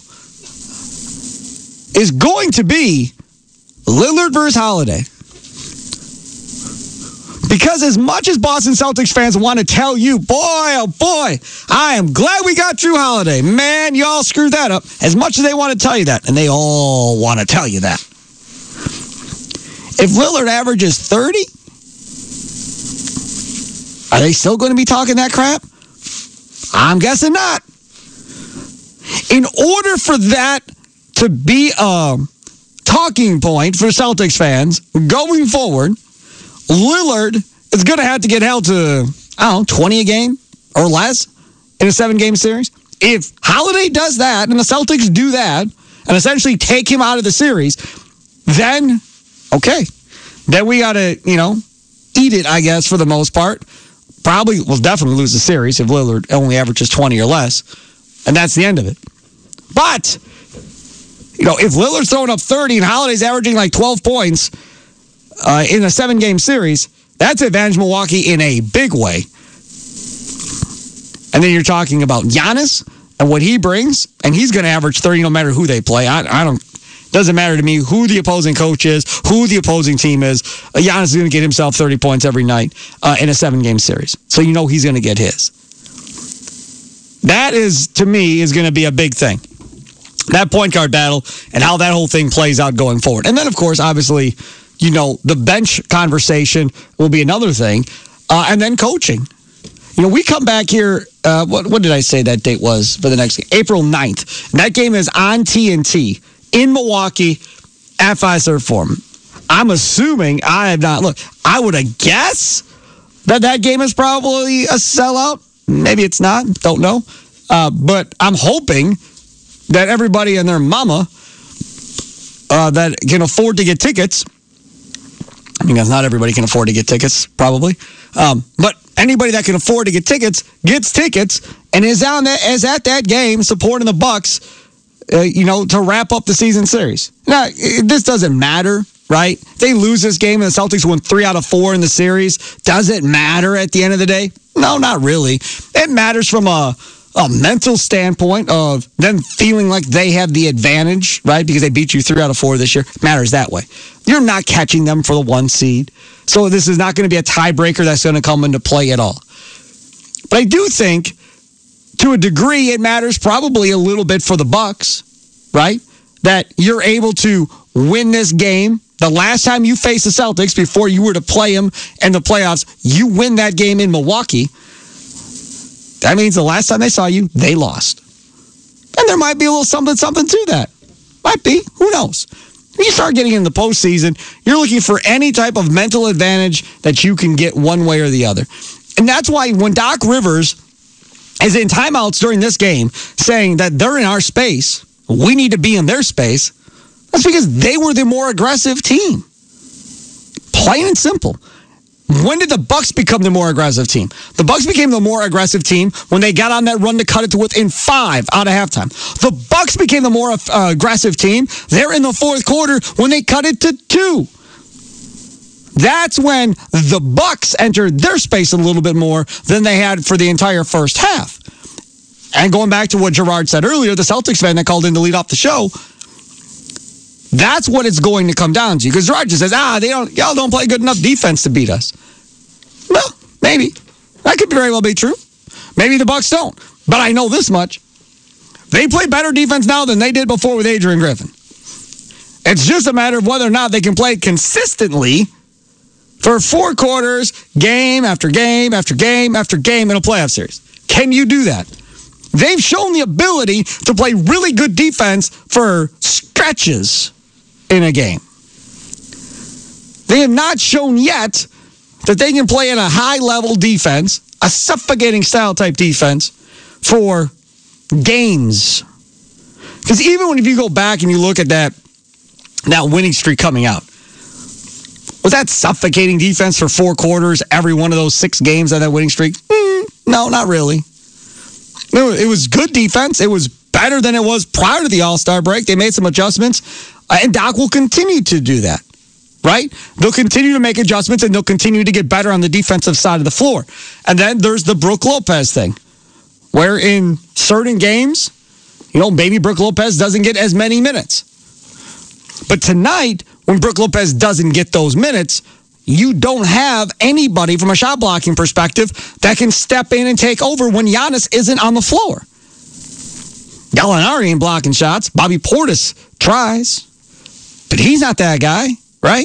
is going to be Lillard versus Holiday. Because as much as Boston Celtics fans want to tell you, boy, oh boy, I am glad we got Drew Holiday. Man, y'all screwed that up. As much as they want to tell you that, and they all want to tell you that. If Lillard averages thirty, are they still going to be talking that crap? I'm guessing not. In order for that to be a talking point for Celtics fans going forward, Lillard is going to have to get held to, I don't know, twenty a game or less in a seven-game series. If Holiday does that and the Celtics do that and essentially take him out of the series, then, okay, then we got to, you know, eat it, I guess, for the most part. Probably will definitely lose the series if Lillard only averages twenty or less. And that's the end of it. But, you know, if Lillard's throwing up thirty and Holiday's averaging like twelve points uh, in a seven-game series, that's advantage Milwaukee in a big way. And then you're talking about Giannis and what he brings, and he's going to average thirty no matter who they play. I, I don't... Doesn't matter to me who the opposing coach is, who the opposing team is. Uh, Giannis is going to get himself thirty points every night uh, in a seven-game series. So you know he's going to get his. That is, to me, is going to be a big thing. That point guard battle and how that whole thing plays out going forward. And then, of course, obviously, you know, the bench conversation will be another thing. Uh, and then coaching. You know, we come back here, uh, what, what did I say that date was for the next game? April ninth. And that game is on T N T. In Milwaukee at Fiserv Forum. I'm assuming I have not. Look, I would have guessed that that game is probably a sellout. Maybe it's not. Don't know. Uh, but I'm hoping that everybody and their mama uh, that can afford to get tickets. I mean, not everybody can afford to get tickets, probably. Um, but anybody that can afford to get tickets gets tickets and is on that is at that game supporting the Bucks, uh, you know, to wrap up the season series. Now, it, this doesn't matter, right? If they lose this game and the Celtics win three out of four in the series, does it matter at the end of the day? No, not really. It matters from a a mental standpoint of them feeling like they have the advantage, right? Because they beat you three out of four this year. It matters that way. You're not catching them for the one seed. So this is not going to be a tiebreaker that's going to come into play at all. But I do think, to a degree, it matters probably a little bit for the Bucks, right? That you're able to win this game. The last time you faced the Celtics before you were to play them in the playoffs, you win that game in Milwaukee. That means the last time they saw you, they lost. And there might be a little something, something to that. Might be. Who knows? When you start getting in the postseason, you're looking for any type of mental advantage that you can get one way or the other. And that's why when Doc Rivers is in timeouts during this game saying that they're in our space, we need to be in their space, that's because they were the more aggressive team. Plain and simple. When did the Bucks become the more aggressive team? The Bucks became the more aggressive team when they got on that run to cut it to within five out of halftime. The Bucks became the more uh, aggressive team. They're in the fourth quarter when they cut it to two. That's when the Bucks entered their space a little bit more than they had for the entire first half. And going back to what Gerard said earlier, the Celtics fan that called in to lead off the show, that's what it's going to come down to. Because Gerard just says, ah, they don't, y'all don't play good enough defense to beat us. Well, maybe. That could very well be true. Maybe the Bucks don't. But I know this much. They play better defense now than they did before with Adrian Griffin. It's just a matter of whether or not they can play consistently for four quarters, game after game after game after game in a playoff series. Can you do that? They've shown the ability to play really good defense for stretches in a game. They have not shown yet that they can play in a high-level defense, a suffocating style type defense, for games. Because even when if you go back and you look at that, that winning streak coming out, was that suffocating defense for four quarters, every one of those six games of that winning streak? Mm, no, not really. It was good defense. It was better than it was prior to the All-Star break. They made some adjustments, and Doc will continue to do that, right? They'll continue to make adjustments, and they'll continue to get better on the defensive side of the floor. And then there's the Brook Lopez thing, where in certain games, you know, baby Brook Lopez doesn't get as many minutes. But tonight, when Brook Lopez doesn't get those minutes, you don't have anybody from a shot blocking perspective that can step in and take over when Giannis isn't on the floor. Gallinari ain't blocking shots. Bobby Portis tries, but he's not that guy, right?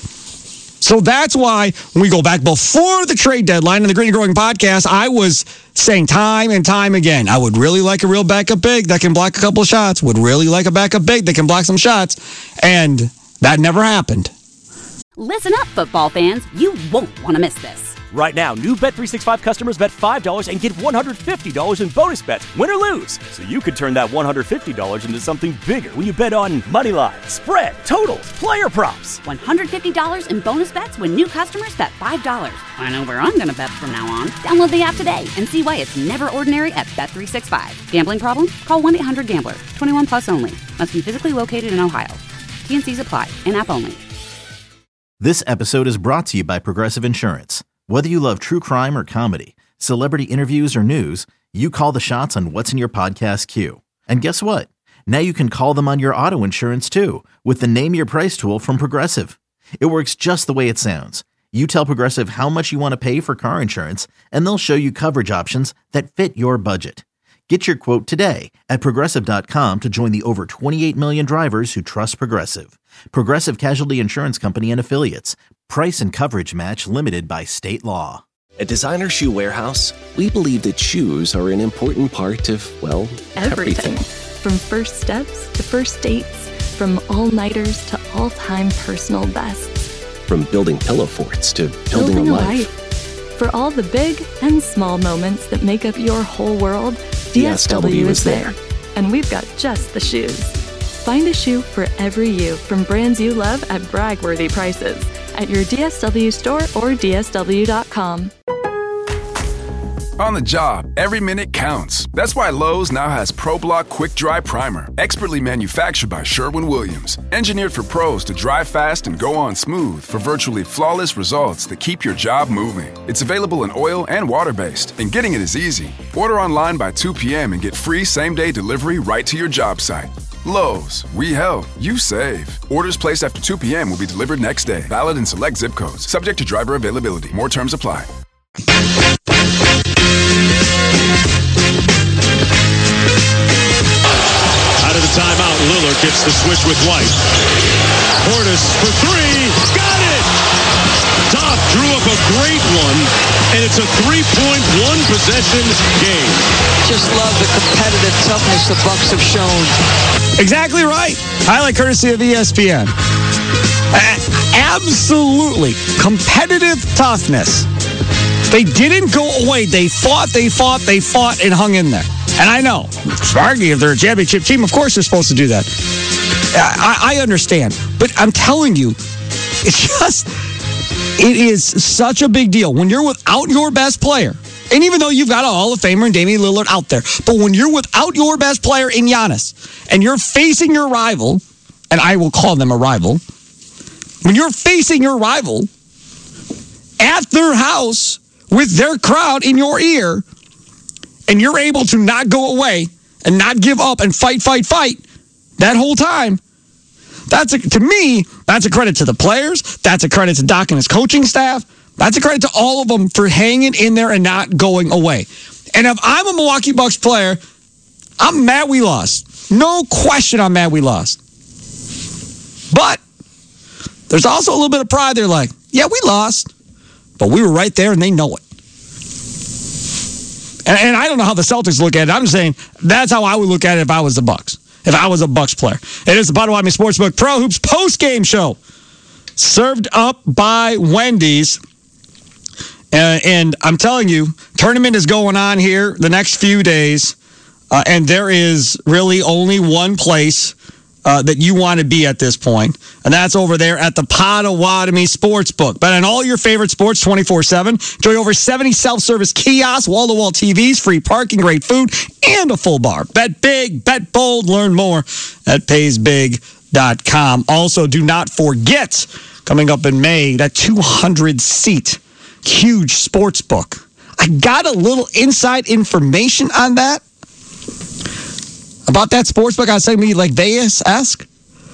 So that's why when we go back before the trade deadline in the Green and Growing podcast, I was saying time and time again, I would really like a real backup big that can block a couple of shots, would really like a backup big that can block some shots, and that never happened. Listen up, football fans. You won't want to miss this. Right now, new Bet three sixty-five customers bet five dollars and get one hundred fifty dollars in bonus bets, win or lose. So you could turn that one hundred fifty dollars into something bigger when you bet on moneyline, spread, totals, player props. one hundred fifty dollars in bonus bets when new customers bet five dollars. I know where I'm going to bet from now on. Download the app today and see why it's never ordinary at Bet three sixty-five. Gambling problem? Call one eight hundred gambler. twenty-one plus only. Must be physically located in Ohio. T N Cs apply. In-app only. This episode is brought to you by Progressive Insurance. Whether you love true crime or comedy, celebrity interviews or news, you call the shots on what's in your podcast queue. And guess what? Now you can call them on your auto insurance too with the Name Your Price tool from Progressive. It works just the way it sounds. You tell Progressive how much you want to pay for car insurance, and they'll show you coverage options that fit your budget. Get your quote today at Progressive dot com to join the over twenty-eight million drivers who trust Progressive. Progressive Casualty Insurance Company and Affiliates. Price and coverage match limited by state law. At Designer Shoe Warehouse, we believe that shoes are an important part of, well, everything. everything. From first steps to first dates, from all-nighters to all-time personal bests. From building pillow forts to building, building a, a life. life. For all the big and small moments that make up your whole world, D S W, D S W is there. there. And we've got just the shoes. Find a shoe for every you from brands you love at brag-worthy prices at your D S W store or D S W dot com. On the job, every minute counts. That's why Lowe's now has ProBlock Quick Dry Primer, expertly manufactured by Sherwin-Williams. Engineered for pros to dry fast and go on smooth for virtually flawless results that keep your job moving. It's available in oil and water-based, and getting it is easy. Order online by two p.m. and get free same-day delivery right to your job site. Lowe's, we help, you save. Orders placed after two p.m. will be delivered next day. Valid in select zip codes. Subject to driver availability. More terms apply. Out of the timeout, Lillard gets the switch with White. Portis for three. Got it! Doc drew up a great one, and it's a three-point, one-possession game. Just love the competitive toughness the Bucks have shown. Exactly right. Highlight courtesy of E S P N. A- absolutely. Competitive toughness. They didn't go away. They fought, they fought, they fought, and hung in there. And I know, Sparky, if they're a championship team, of course they're supposed to do that. I, I understand. But I'm telling you, it's just, it is such a big deal. When you're without your best player, and even though you've got a Hall of Famer and Damian Lillard out there, but when you're without your best player in Giannis, and you're facing your rival, and I will call them a rival, when you're facing your rival at their house with their crowd in your ear, and you're able to not go away and not give up and fight, fight, fight that whole time, that's a, to me, that's a credit to the players. That's a credit to Doc and his coaching staff. That's a credit to all of them for hanging in there and not going away. And if I'm a Milwaukee Bucks player, I'm mad we lost. No question I'm mad we lost. But there's also a little bit of pride. They're like, yeah, we lost, but we were right there and they know it. And, and I don't know how the Celtics look at it. I'm just saying that's how I would look at it if I was the Bucks. If I was a Bucks player. It is the Potawatomi Sportsbook Pro Hoops post-game show. Served up by Wendy's. Uh, and I'm telling you, tournament is going on here the next few days. Uh, and there is really only one place uh, that you want to be at this point, and that's over there at the Potawatomi Sportsbook. Bet on all your favorite sports twenty-four seven. Enjoy over seventy self-service kiosks, wall-to-wall T Vs, free parking, great food, and a full bar. Bet big, bet bold, learn more at pays big dot com. Also, do not forget, coming up in May, that two hundred seat huge sports book. I got a little inside information on that. About that sports book, I was saying, me like Vegas-esque.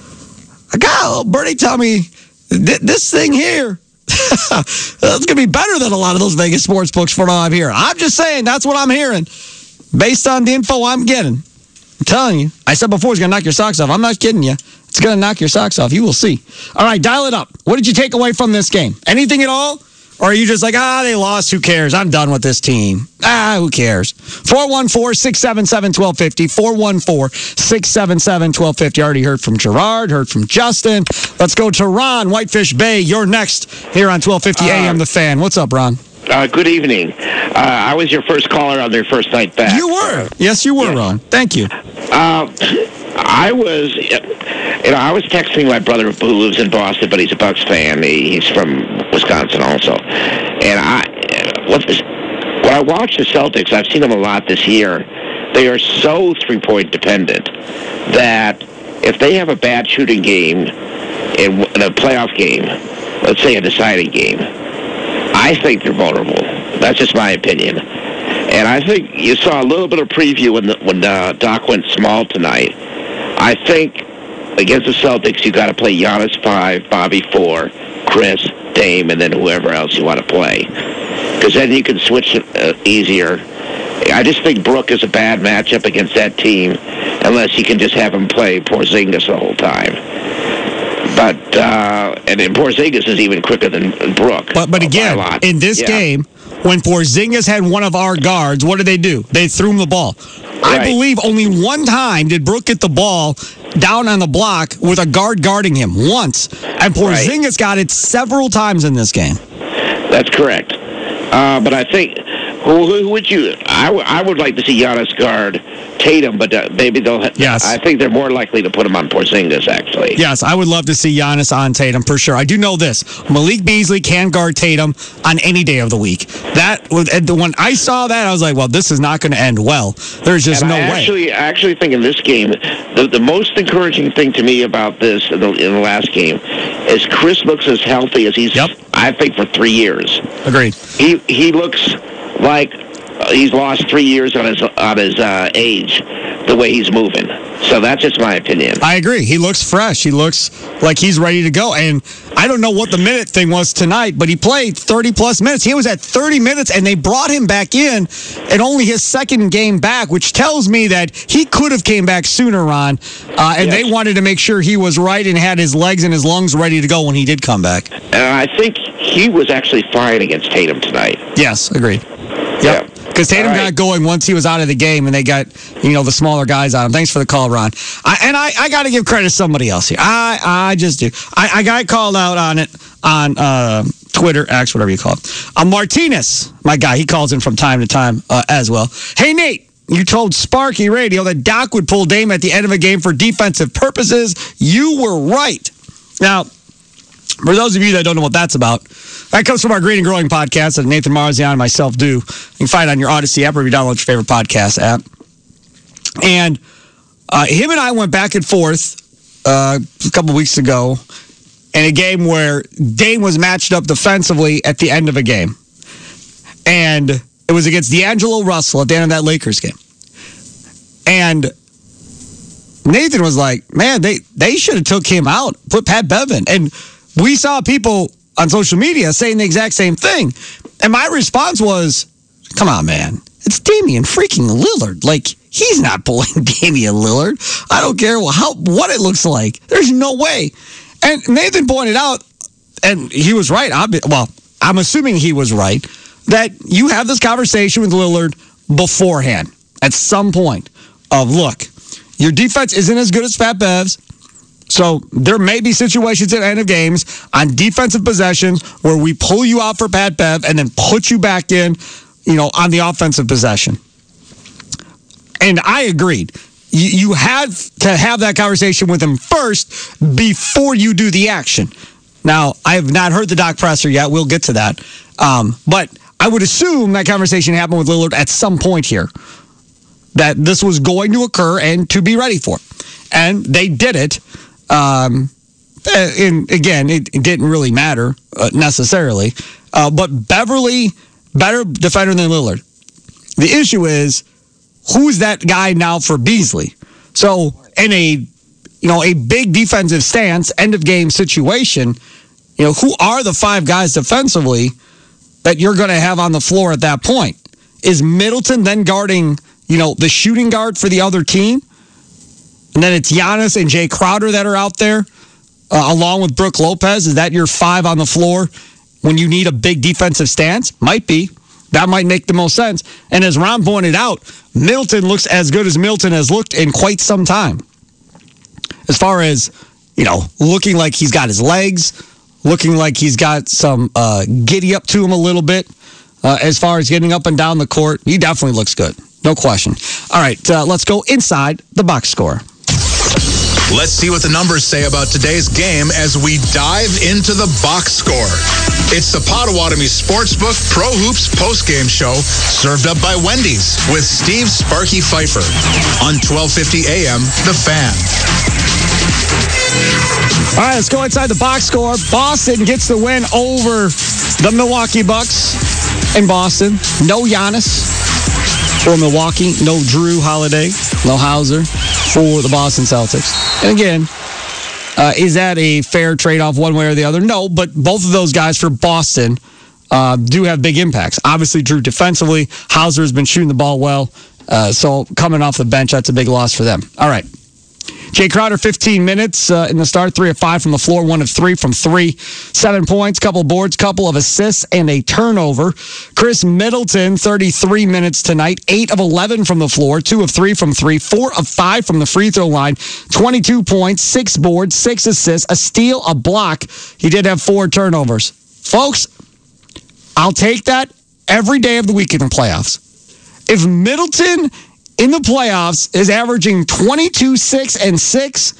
I got a little birdie tell me, this thing here, it's going to be better than a lot of those Vegas sports books for all I'm hearing. I'm just saying, that's what I'm hearing, based on the info I'm getting. I'm telling you. I said before, it's going to knock your socks off. I'm not kidding you. It's going to knock your socks off. You will see. All right, dial it up. What did you take away from this game? Anything at all? Or are you just like, ah, they lost, who cares? I'm done with this team. Ah, who cares? four one four, six seven seven, one two five zero. four one four, six seven seven, one two five zero. Already heard from Gerard, heard from Justin. Let's go to Ron, Whitefish Bay. You're next here on twelve fifty A M, uh, The Fan. What's up, Ron? Uh, good evening. Uh, I was your first caller on their first night back. You were. Yes, you were, yes. Ron. Thank you. Uh, I was, you know, I was texting my brother who lives in Boston, but he's a Bucks fan. He's from Wisconsin also. And I, what this, when I watch the Celtics, I've seen them a lot this year. They are so three-point dependent that if they have a bad shooting game in, in a playoff game, let's say a deciding game, I think they're vulnerable. That's just my opinion. And I think you saw a little bit of preview when the, when uh, Doc went small tonight. I think against the Celtics, you got to play Giannis five, Bobby four, Chris, Dame, and then whoever else you want to play. Because then you can switch uh, easier. I just think Brook is a bad matchup against that team unless you can just have him play Porzingis the whole time. But, uh, and then Porzingis is even quicker than Brook. But, but again, in this yeah. game, when Porzingis had one of our guards, what did they do? They threw him the ball. Right. I believe only one time did Brook get the ball down on the block with a guard guarding him. Once. And Porzingis right. got it several times in this game. That's correct. Uh, but I think, who, who would you, I, w- I would like to see Giannis guard Tatum, but uh, maybe they'll. Ha- yes, I think they're more likely to put him on Porzingis. Actually, yes, I would love to see Giannis on Tatum for sure. I do know this: Malik Beasley can guard Tatum on any day of the week. That when I saw that, I was like, well, this is not going to end well. There's just and no I way. Actually, I actually think in this game, the, the most encouraging thing to me about this in the, in the last game is Chris looks as healthy as he's. Yep. I think for three years. Agreed. He he looks like. He's lost three years on his on his uh, age, the way he's moving. So that's just my opinion. I agree. He looks fresh. He looks like he's ready to go. And I don't know what the minute thing was tonight, but he played thirty-plus minutes. He was at thirty minutes, and they brought him back in at only his second game back, which tells me that he could have came back sooner, Ron. Uh, and yes. They wanted to make sure he was right and had his legs and his lungs ready to go when he did come back. And I think he was actually fine against Tatum tonight. Yes, agreed. Yep. Because Tatum right. got going once he was out of the game, and they got, you know, the smaller guys on him. Thanks for the call, Ron. I, and I, I got to give credit to somebody else here. I, I just do. I, I got called out on it on uh, Twitter, X, whatever you call it. Uh, Martinez, my guy, he calls in from time to time uh, as well. Hey, Nate, you told Sparky Radio that Doc would pull Dame at the end of a game for defensive purposes. You were right. Now, for those of you that don't know what that's about, that comes from our Green and Growing podcast that Nathan Marzian and myself do. You can find it on your Odyssey app or you download your favorite podcast app. And uh, him and I went back and forth uh, a couple weeks ago in a game where Dame was matched up defensively at the end of a game. And it was against D'Angelo Russell at the end of that Lakers game. And Nathan was like, man, they, they should have took him out, put Pat Bev in. And we saw people on social media saying the exact same thing. And my response was, come on, man. It's Damian freaking Lillard. Like, he's not pulling Damian Lillard. I don't care how what it looks like. There's no way. And Nathan pointed out, and he was right. Well, I'm assuming he was right, that you have this conversation with Lillard beforehand at some point of, look, your defense isn't as good as Pat Bev's. So there may be situations at the end of games on defensive possessions where we pull you out for Pat Bev and then put you back in, you know, on the offensive possession. And I agreed. You, you had to have that conversation with him first before you do the action. Now, I have not heard the Doc presser yet. We'll get to that. Um, but I would assume that conversation happened with Lillard at some point here, that this was going to occur and to be ready for. And they did it. Um, and again, it, it didn't really matter uh, necessarily. Uh, but Beverly, better defender than Lillard. The issue is, who's that guy now for Beasley? So in a, you know, a big defensive stance, end of game situation, you know, who are the five guys defensively that you're going to have on the floor at that point? Is Middleton then guarding, you know, the shooting guard for the other team? And then it's Giannis and Jay Crowder that are out there, uh, along with Brook Lopez. Is that your five on the floor when you need a big defensive stance? Might be. That might make the most sense. And as Ron pointed out, Middleton looks as good as Middleton has looked in quite some time. As far as, you know, looking like he's got his legs, looking like he's got some uh, giddy up to him a little bit. Uh, as far as getting up and down the court, he definitely looks good. No question. All right, uh, let's go inside the box score. Let's see what the numbers say about today's game as we dive into the box score. It's the Potawatomi Sportsbook Pro Hoops postgame show, served up by Wendy's with Steve Sparky Pfeiffer on twelve fifty A M The Fan. All right, let's go inside the box score. Boston gets the win over the Milwaukee Bucks in Boston. No Giannis for Milwaukee. No Drew Holiday. No Hauser for the Boston Celtics. And again, uh, is that a fair trade-off one way or the other? No, but both of those guys for Boston uh, do have big impacts. Obviously, Drew defensively. Hauser has been shooting the ball well. Uh, so coming off the bench, that's a big loss for them. All right. Jay Crowder, fifteen minutes uh, in the start, three of five from the floor, one of three from three, seven points, couple boards, couple of assists, and a turnover. Chris Middleton, thirty-three minutes tonight, eight of eleven from the floor, two of three from three, four of five from the free throw line, twenty-two points, six boards, six assists, a steal, a block. He did have four turnovers. Folks, I'll take that every day of the week in the playoffs. If Middleton in the playoffs is averaging twenty-two, six, and six,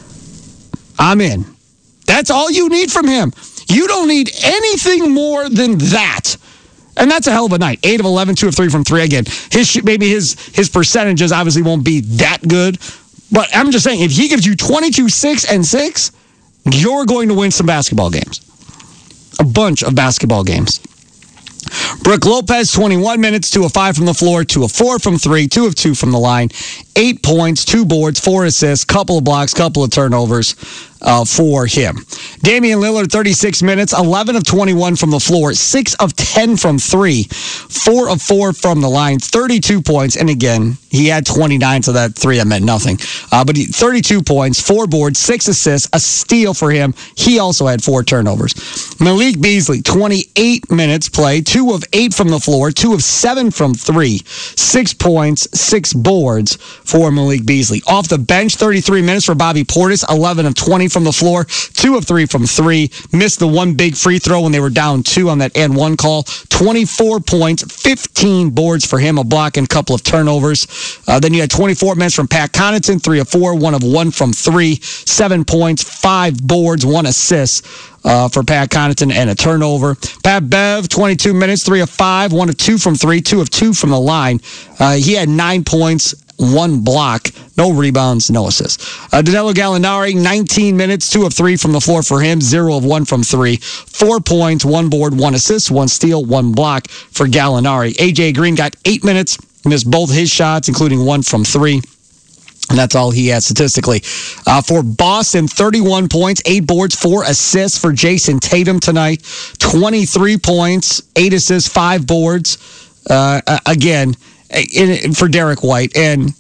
I'm in. That's all you need from him. You don't need anything more than that. And that's a hell of a night. eight of eleven, two of three from three. Again, his maybe his his percentages obviously won't be that good. But I'm just saying, if he gives you twenty-two, six, and six, you're going to win some basketball games. A bunch of basketball games. Brooke Lopez, twenty-one minutes, two of five from the floor, two of four from three, two of two from the line, eight points, two boards, four assists, couple of blocks, couple of turnovers uh, for him. Damian Lillard, thirty-six minutes, eleven of twenty-one from the floor, six of ten from three, four of four from the line, thirty-two points. And again, he had twenty-nine, so that three that meant nothing. Uh, but he, thirty-two points, four boards, six assists, a steal for him. He also had four turnovers. Malik Beasley, twenty-eight minutes played, two of eight from the floor, two of seven from three, six points, six boards for Malik Beasley. Off the bench, thirty-three minutes for Bobby Portis, eleven of twenty from the floor, two of three from three, missed the one big free throw when they were down two on that and one call, twenty-four points, fifteen boards for him, a block and a couple of turnovers. Uh, then you had twenty-four minutes from Pat Connaughton, three of four, one of one from three, seven points, five boards, one assist. Uh, for Pat Connaughton and a turnover. Pat Bev, twenty-two minutes, three of five, one of two from three, two of two from the line. Uh, he had nine points, one block, no rebounds, no assists. Uh, Danilo Gallinari, nineteen minutes, two of three from the floor for him, zero of one from three, four points, one board, one assist, one steal, one block for Gallinari. A J Green got eight minutes, missed both his shots, including one from three. And that's all he had statistically. Uh, for Boston, thirty-one points, eight boards, four assists for Jason Tatum tonight. twenty-three points, eight assists, five boards. Uh, again, in, for Derek White. And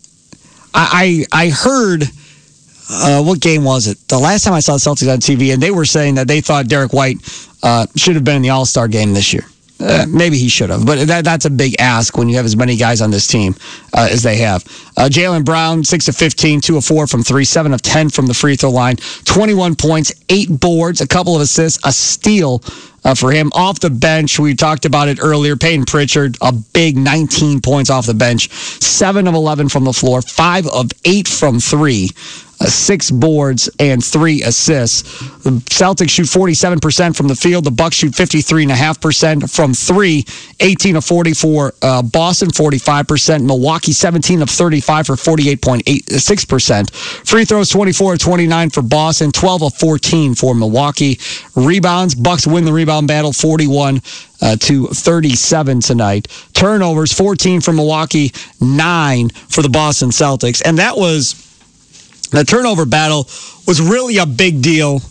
I I, I heard, uh, what game was it? The last time I saw the Celtics on T V, and they were saying that they thought Derek White uh, should have been in the All-Star game this year. Uh, maybe he should have, but that, that's a big ask when you have as many guys on this team uh, as they have. Uh, Jaylen Brown, six of fifteen, two of four from three, seven of ten from the free throw line, twenty-one points, eight boards, a couple of assists, a steal uh, for him. Off the bench, we talked about it earlier, Peyton Pritchard, a big nineteen points off the bench, seven of eleven from the floor, five of eight from three. Uh, six boards and three assists. The Celtics shoot forty-seven percent from the field. The Bucks shoot fifty-three point five percent from three. eighteen of forty for uh, Boston, forty-five percent. Milwaukee, seventeen of thirty-five for forty-eight point eight six percent. Free throws, twenty-four of twenty-nine for Boston, twelve of fourteen for Milwaukee. Rebounds, Bucks win the rebound battle, forty-one uh, to thirty-seven tonight. Turnovers, fourteen for Milwaukee, nine for the Boston Celtics. And that was... The turnover battle was really a big deal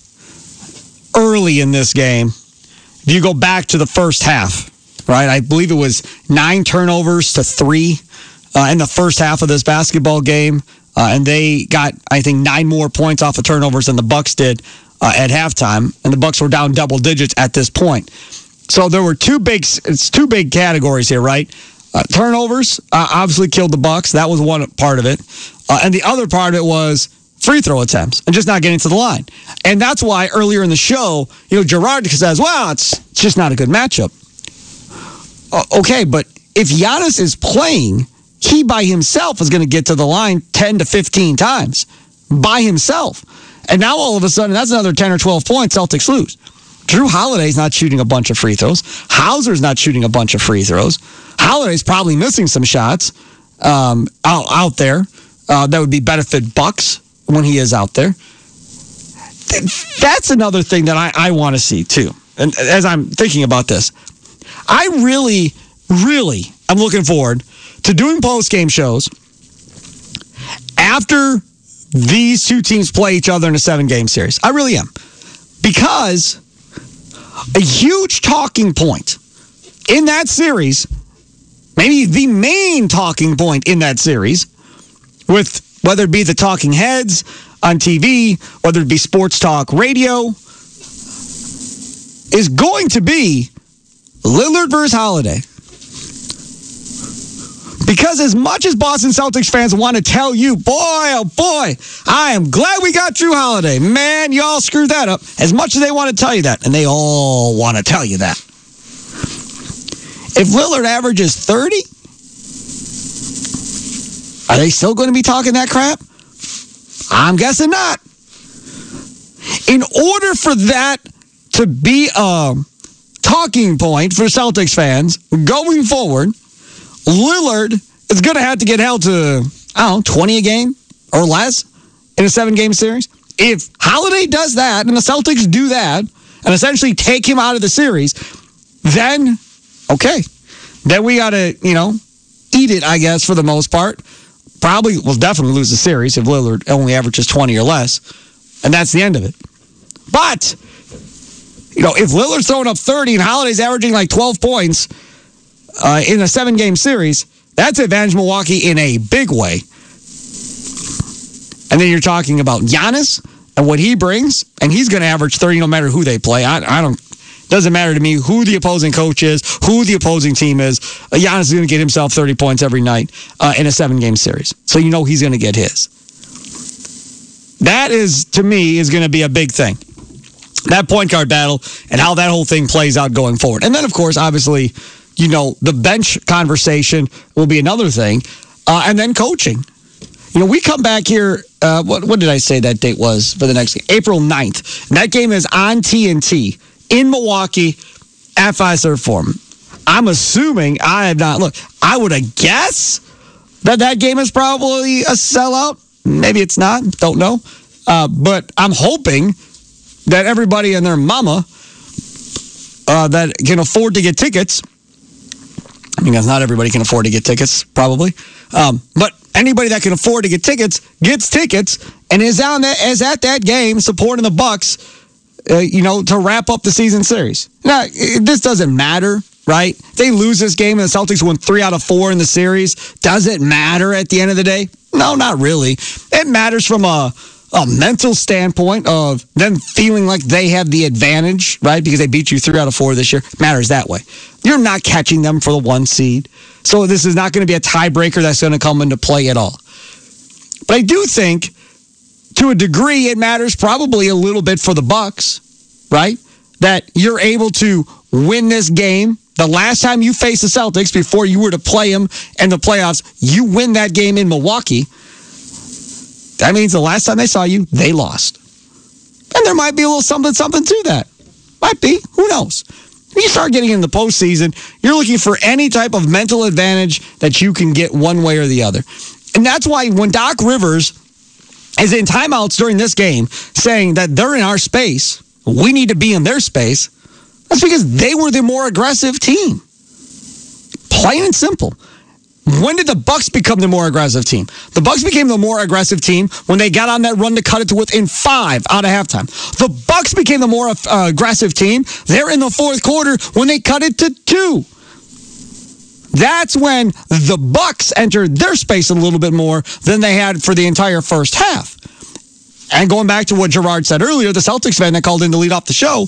early in this game. If you go back to the first half, right? I believe it was nine turnovers to three uh, in the first half of this basketball game. Uh, and they got, I think, nine more points off the turnovers than the Bucks did uh, at halftime. And the Bucks were down double digits at this point. So there were two big, it's two big categories here, right? Uh, turnovers uh, obviously killed the Bucks. That was one part of it. Uh, and the other part of it was free throw attempts and just not getting to the line. And that's why earlier in the show, you know, Gerard says, well, it's, it's just not a good matchup. Uh, okay, but if Giannis is playing, he by himself is going to get to the line ten to fifteen times by himself. And now all of a sudden, that's another ten or twelve points, Celtics lose. Drew Holiday's not shooting a bunch of free throws. Hauser's not shooting a bunch of free throws. Holiday's probably missing some shots um, out, out there. Uh, that would be benefit Bucks when he is out there. That's another thing that I, I want to see, too. And as I'm thinking about this, I really, really am looking forward to doing post-game shows after these two teams play each other in a seven-game series. I really am. Because a huge talking point in that series, maybe the main talking point in that series, with whether it be the talking heads on T V, whether it be sports talk radio, is going to be Lillard versus Holiday. Because as much as Boston Celtics fans want to tell you, boy, oh boy, I am glad we got Drew Holiday. Man, y'all screwed that up. As much as they want to tell you that, and they all want to tell you that. If Lillard averages thirty, Are they still going to be talking that crap? I'm guessing not. In order for that to be a talking point for Celtics fans going forward, Lillard is going to have to get held to, I don't know, twenty a game or less in a seven-game series. If Holiday does that and the Celtics do that and essentially take him out of the series, then, okay, then we got to, you know, eat it, I guess, for the most part. Probably will definitely lose the series if Lillard only averages twenty or less, and that's the end of it. But, you know, if Lillard's throwing up thirty and Holiday's averaging like twelve points uh, in a seven-game series, that's advantage Milwaukee in a big way. And then you're talking about Giannis and what he brings, and he's going to average thirty no matter who they play. I, I don't. Doesn't matter to me who the opposing coach is, who the opposing team is. Uh, Giannis is going to get himself thirty points every night uh, in a seven-game series. So you know he's going to get his. That is, to me, is going to be a big thing. That point guard battle and how that whole thing plays out going forward. And then, of course, obviously, you know, the bench conversation will be another thing. Uh, and then coaching. You know, we come back here, uh, what, what did I say that date was for the next game? April ninth. And that game is on T N T. In Milwaukee at Fiserv Forum. I'm assuming I have not. Look, I would have guessed that that game is probably a sellout. Maybe it's not. Don't know. Uh, but I'm hoping that everybody and their mama uh, that can afford to get tickets. I mean, not everybody can afford to get tickets, probably. Um, but anybody that can afford to get tickets gets tickets and is on that is at that game supporting the Bucks. Uh, you know, to wrap up the season series. Now, it, this doesn't matter, right? If they lose this game and the Celtics win three out of four in the series, does it matter at the end of the day? No, not really. It matters from a, a mental standpoint of them feeling like they have the advantage, right? Because they beat you three out of four this year. It matters that way. You're not catching them for the one seed. So this is not going to be a tiebreaker that's going to come into play at all. But I do think, to a degree, it matters probably a little bit for the Bucks, right? That you're able to win this game. The last time you faced the Celtics before you were to play them in the playoffs, you win that game in Milwaukee. That means the last time they saw you, they lost. And there might be a little something, something to that. Might be. Who knows? When you start getting in the postseason, you're looking for any type of mental advantage that you can get one way or the other. And that's why when Doc Rivers is in timeouts during this game saying that they're in our space, we need to be in their space, that's because they were the more aggressive team. Plain and simple. When did the Bucks become the more aggressive team? The Bucks became the more aggressive team when they got on that run to cut it to within five out of halftime. The Bucks became the more uh, aggressive team there in the fourth quarter when they cut it to two. That's when the Bucks entered their space a little bit more than they had for the entire first half. And going back to what Gerard said earlier, the Celtics fan that called in to lead off the show,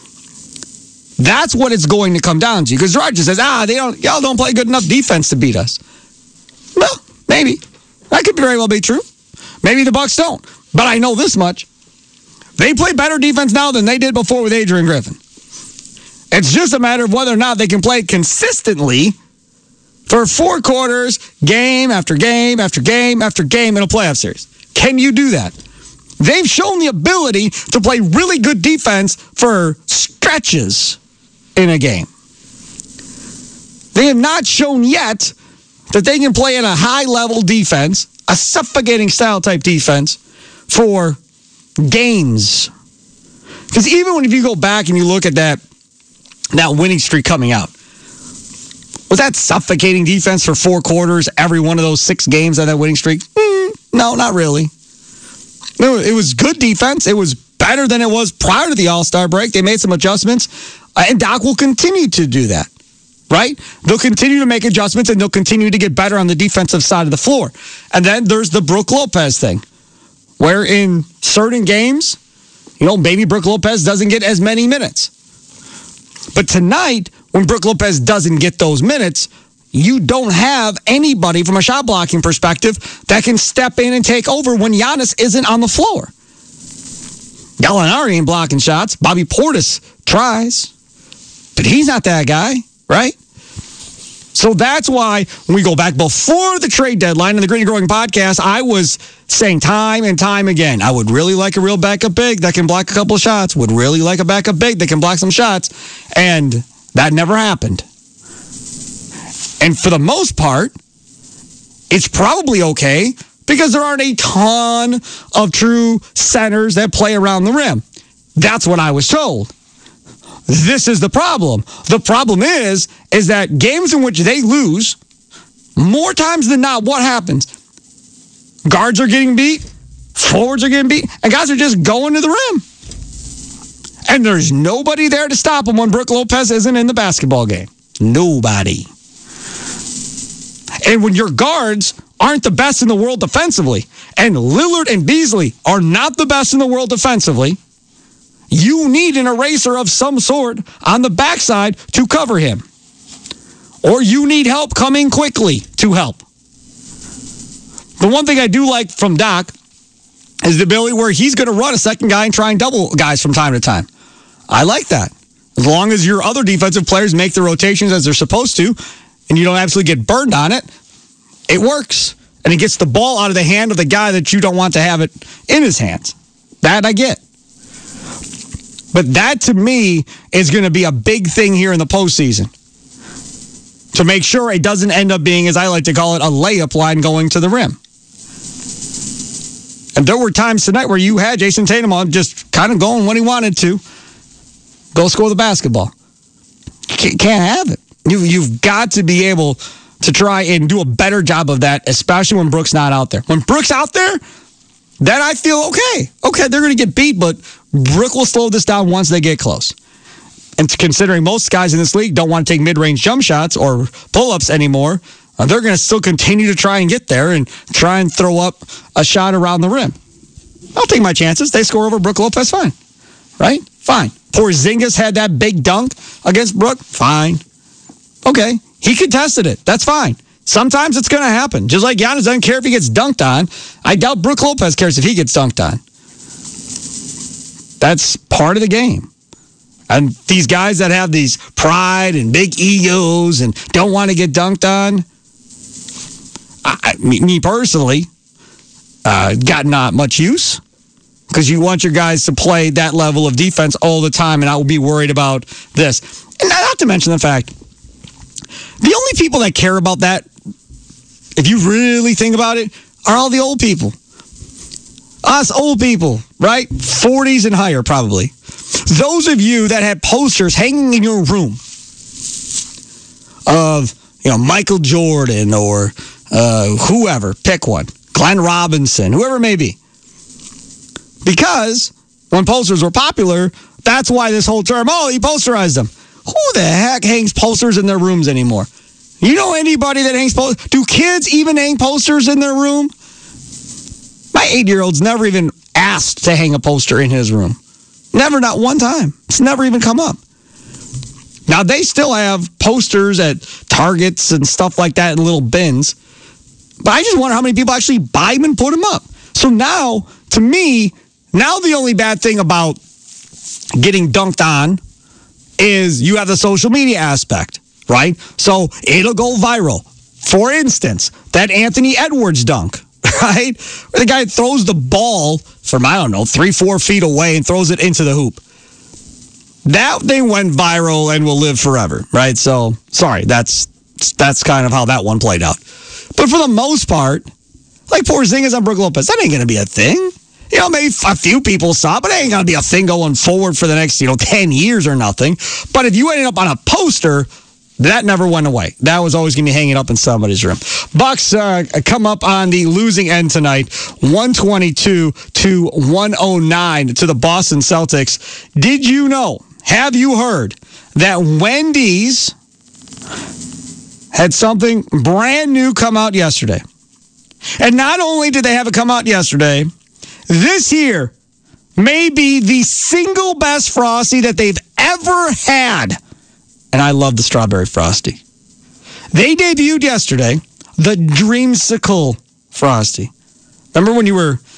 that's what it's going to come down to. Because Gerard just says, ah, they don't, y'all don't play good enough defense to beat us. Well, maybe. That could very well be true. Maybe the Bucks don't. But I know this much. They play better defense now than they did before with Adrian Griffin. It's just a matter of whether or not they can play consistently for four quarters, game after game after game after game in a playoff series. Can you do that? They've shown the ability to play really good defense for stretches in a game. They have not shown yet that they can play in a high-level defense, a suffocating style type defense, for games. Because even when if you go back and you look at that, that winning streak coming out, was that suffocating defense for four quarters, every one of those six games of that winning streak? Mm, no, not really. It was good defense. It was better than it was prior to the All-Star break. They made some adjustments, and Doc will continue to do that, right? They'll continue to make adjustments, and they'll continue to get better on the defensive side of the floor. And then there's the Brook Lopez thing, where in certain games, you know, maybe Brook Lopez doesn't get as many minutes. But tonight, when Brook Lopez doesn't get those minutes, you don't have anybody from a shot blocking perspective that can step in and take over when Giannis isn't on the floor. Gallinari ain't blocking shots. Bobby Portis tries, but he's not that guy, right? So that's why when we go back before the trade deadline in the Green and Growing podcast, I was saying time and time again, I would really like a real backup big that can block a couple of shots, would really like a backup big that can block some shots, and that never happened. And for the most part, it's probably okay because there aren't a ton of true centers that play around the rim. That's what I was told. This is the problem. The problem is, is that games in which they lose, more times than not, what happens? Guards are getting beat, forwards are getting beat, and guys are just going to the rim. And there's nobody there to stop them when Brook Lopez isn't in the basketball game. Nobody. And when your guards aren't the best in the world defensively, and Lillard and Beasley are not the best in the world defensively, you need an eraser of some sort on the backside to cover him. Or you need help coming quickly to help. The one thing I do like from Doc is the ability where he's going to run a second guy and try and double guys from time to time. I like that. As long as your other defensive players make the rotations as they're supposed to, and you don't absolutely get burned on it, it works. And it gets the ball out of the hand of the guy that you don't want to have it in his hands. That I get. But that, to me, is going to be a big thing here in the postseason. To make sure it doesn't end up being, as I like to call it, a layup line going to the rim. And there were times tonight where you had Jason Tatum on just kind of going when he wanted to. Go score the basketball. Can't have it. You, you've got to be able to try and do a better job of that, especially when Brook's not out there. When Brook's out there, then I feel okay. Okay, they're going to get beat, but Brook will slow this down once they get close. And considering most guys in this league don't want to take mid-range jump shots or pull-ups anymore, uh, they're going to still continue to try and get there and try and throw up a shot around the rim. I'll take my chances. They score over Brook Lopez, fine. Right? Fine. Porzingis had that big dunk against Brook, fine. Okay, he contested it. That's fine. Sometimes it's going to happen. Just like Giannis doesn't care if he gets dunked on. I doubt Brook Lopez cares if he gets dunked on. That's part of the game. And these guys that have these pride and big egos and don't want to get dunked on, I, me, me personally, uh, got not much use because you want your guys to play that level of defense all the time, and I will be worried about this. And not to mention the fact, the only people that care about that, if you really think about it, are all the old people. Us old people, right? forties and higher, probably. Those of you that had posters hanging in your room of, you know, Michael Jordan or uh, whoever, pick one, Glenn Robinson, whoever it may be. Because when posters were popular, that's why this whole term, oh, he posterized them. Who the heck hangs posters in their rooms anymore? You know anybody that hangs posters? Do kids even hang posters in their room? My eight-year-old's never even asked to hang a poster in his room. Never, not one time. It's never even come up. Now, they still have posters at Targets and stuff like that in little bins. But I just wonder how many people actually buy them and put them up. So now, to me, now the only bad thing about getting dunked on is you have the social media aspect, right? So it'll go viral. For instance, that Anthony Edwards dunk, right? Where the guy throws the ball from, I don't know, three, four feet away and throws it into the hoop. That thing went viral and will live forever, right? So, sorry, that's that's kind of how that one played out. But for the most part, like Porzingis on Brook Lopez, that ain't going to be a thing. You know, maybe a few people saw it, but it ain't going to be a thing going forward for the next, you know, ten years or nothing. But if you ended up on a poster, that never went away. That was always going to be hanging up in somebody's room. Bucks uh, come up on the losing end tonight, one twenty-two to one oh nine to the Boston Celtics. Did you know, have you heard that Wendy's had something brand new come out yesterday? And not only did they have it come out yesterday, this here may be the single best Frosty that they've ever had. And I love the strawberry Frosty. They debuted yesterday the Dreamsicle Frosty. Remember when you were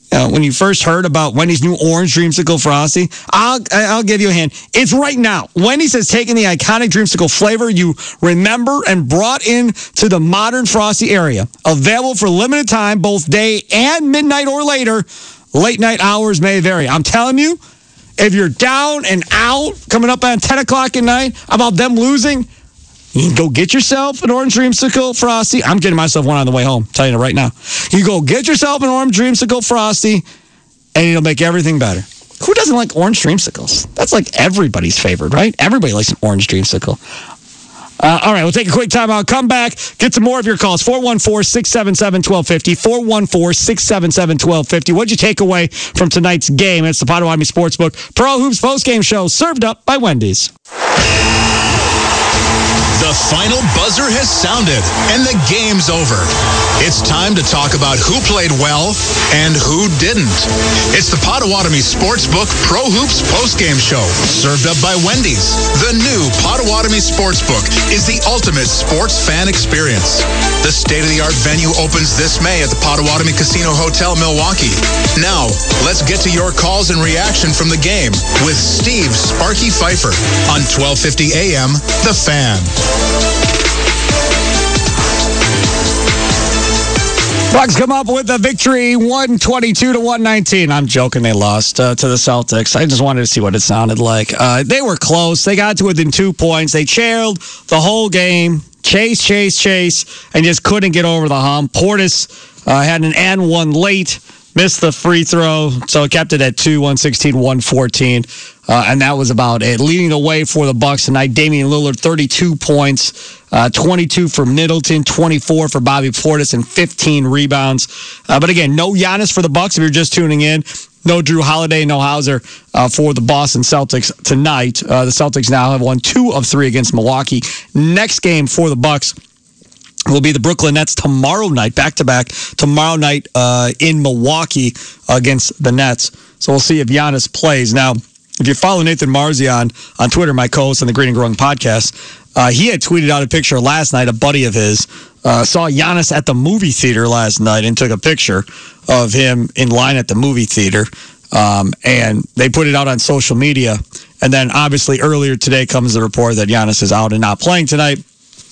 uh, when you first heard about Wendy's new orange Dreamsicle Frosty, I'll I'll give you a hint. It's right now. Wendy's has taken the iconic Dreamsicle flavor you remember and brought in to the modern Frosty area. Available for limited time, both day and midnight or later. Late night hours may vary. I'm telling you, if you're down and out coming up on ten o'clock at night about them losing, you can go get yourself an orange Dreamsicle Frosty. I'm getting myself one on the way home. I'm telling you right now. You go get yourself an orange Dreamsicle Frosty, and it'll make everything better. Who doesn't like orange Dreamsicles? That's like everybody's favorite, right? Everybody likes an orange Dreamsicle. Uh, all right, we'll take a quick time out. Come back, get some more of your calls. four one four, six seven seven, one two five zero. four one four, six seven seven, one two five zero. What'd you take away from tonight's game? It's the Potawatomi Sportsbook Pro Hoops postgame show served up by Wendy's. The final buzzer has sounded, and the game's over. It's time to talk about who played well and who didn't. It's the Potawatomi Sportsbook Pro Hoops postgame show, served up by Wendy's. The new Potawatomi Sportsbook is the ultimate sports fan experience. The state-of-the-art venue opens this May at the Potawatomi Casino Hotel, Milwaukee. Now, let's get to your calls and reaction from the game with Steve Sparky Pfeiffer on twelve fifty A M, The Fan. Bucks come up with a victory, one twenty-two to one nineteen. I'm joking, they lost uh, to the Celtics. I just wanted to see what it sounded like. Uh, they were close. They got to within two points. They trailed the whole game. Chase, chase, chase, and just couldn't get over the hump. Portis uh, had an and one late, missed the free throw, so it kept it at two, one sixteen, one fourteen. Uh, and that was about it. Leading the way for the Bucks tonight, Damian Lillard, thirty-two points, uh, twenty-two for Middleton, twenty-four for Bobby Portis, and fifteen rebounds. Uh, but again, no Giannis for the Bucks if you're just tuning in. No Drew Holiday, no Hauser uh, for the Boston Celtics tonight. Uh, the Celtics now have won two of three against Milwaukee. Next game for the Bucks will be the Brooklyn Nets tomorrow night, back-to-back, tomorrow night uh, in Milwaukee against the Nets. So we'll see if Giannis plays. Now, if you follow Nathan Marzion on Twitter, my co-host on the Green and Growing podcast, uh, he had tweeted out a picture last night. A buddy of his uh, saw Giannis at the movie theater last night and took a picture of him in line at the movie theater. Um, and they put it out on social media. And then obviously earlier today comes the report that Giannis is out and not playing tonight.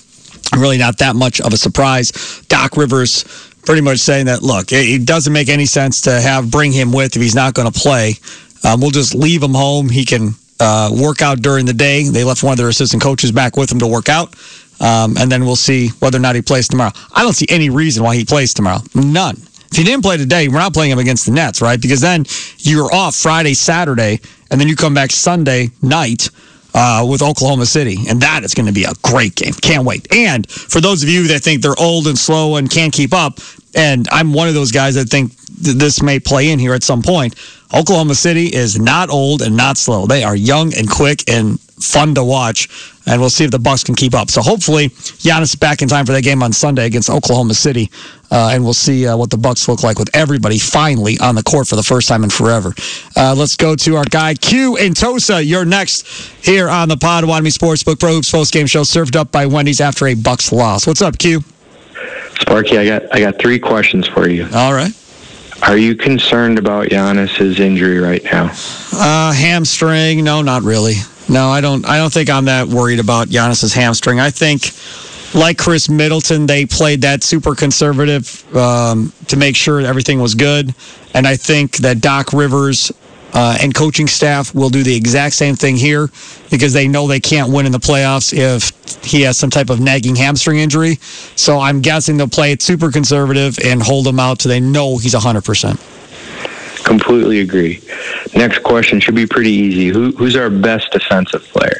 Really not that much of a surprise. Doc Rivers pretty much saying that, look, it doesn't make any sense to have bring him with if he's not going to play. Um, we'll just leave him home. He can uh, work out during the day. They left one of their assistant coaches back with him to work out. Um, and then we'll see whether or not he plays tomorrow. I don't see any reason why he plays tomorrow. None. If he didn't play today, we're not playing him against the Nets, right? Because then you're off Friday, Saturday, and then you come back Sunday night uh, with Oklahoma City. And that is going to be a great game. Can't wait. And for those of you that think they're old and slow and can't keep up, and I'm one of those guys that think th- this may play in here at some point, Oklahoma City is not old and not slow. They are young and quick and fun to watch, and we'll see if the Bucks can keep up. So hopefully Giannis is back in time for that game on Sunday against Oklahoma City, uh, and we'll see uh, what the Bucks look like with everybody finally on the court for the first time in forever. Uh, let's go to our guy Q in Tosa. You're next here on the Potawatomi Sportsbook Pro Hoops postgame show, served up by Wendy's after a Bucks loss. What's up, Q? Sparky, I got I got three questions for you. All right. Are you concerned about Giannis's injury right now? Uh, hamstring? No, not really. No, I don't. I don't think I'm that worried about Giannis's hamstring. I think, like Chris Middleton, they played that super conservative um, to make sure everything was good, and I think that Doc Rivers uh, and coaching staff will do the exact same thing here because they know they can't win in the playoffs if he has some type of nagging hamstring injury. So I'm guessing they'll play it super conservative and hold him out till they know he's one hundred percent. Completely agree. Next question should be pretty easy. Who, who's our best defensive player?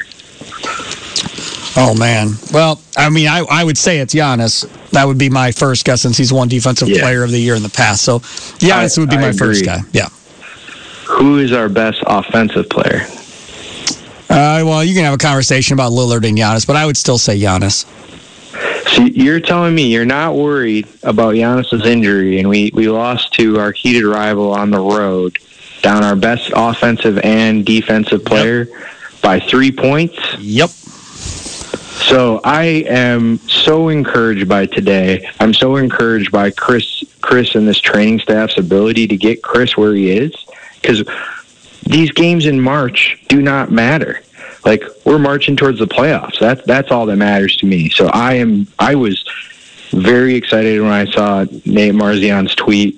Oh, man. Well, I mean, I, I would say it's Giannis. That would be my first guess since he's won Defensive yeah. Player of the Year in the past. So Giannis I, would be I my agree. first guy. Yeah. Who is our best offensive player? Uh, well, you can have a conversation about Lillard and Giannis, but I would still say Giannis. So you're telling me you're not worried about Giannis's injury, and we, we lost to our heated rival on the road, down our best offensive and defensive player yep. by three points? Yep. So I am so encouraged by today. I'm so encouraged by Chris Chris and this training staff's ability to get Chris where he is, because these games in March do not matter. Like, we're marching towards the playoffs. That's that's all that matters to me. So I am. I was very excited when I saw Nate Marzian's tweet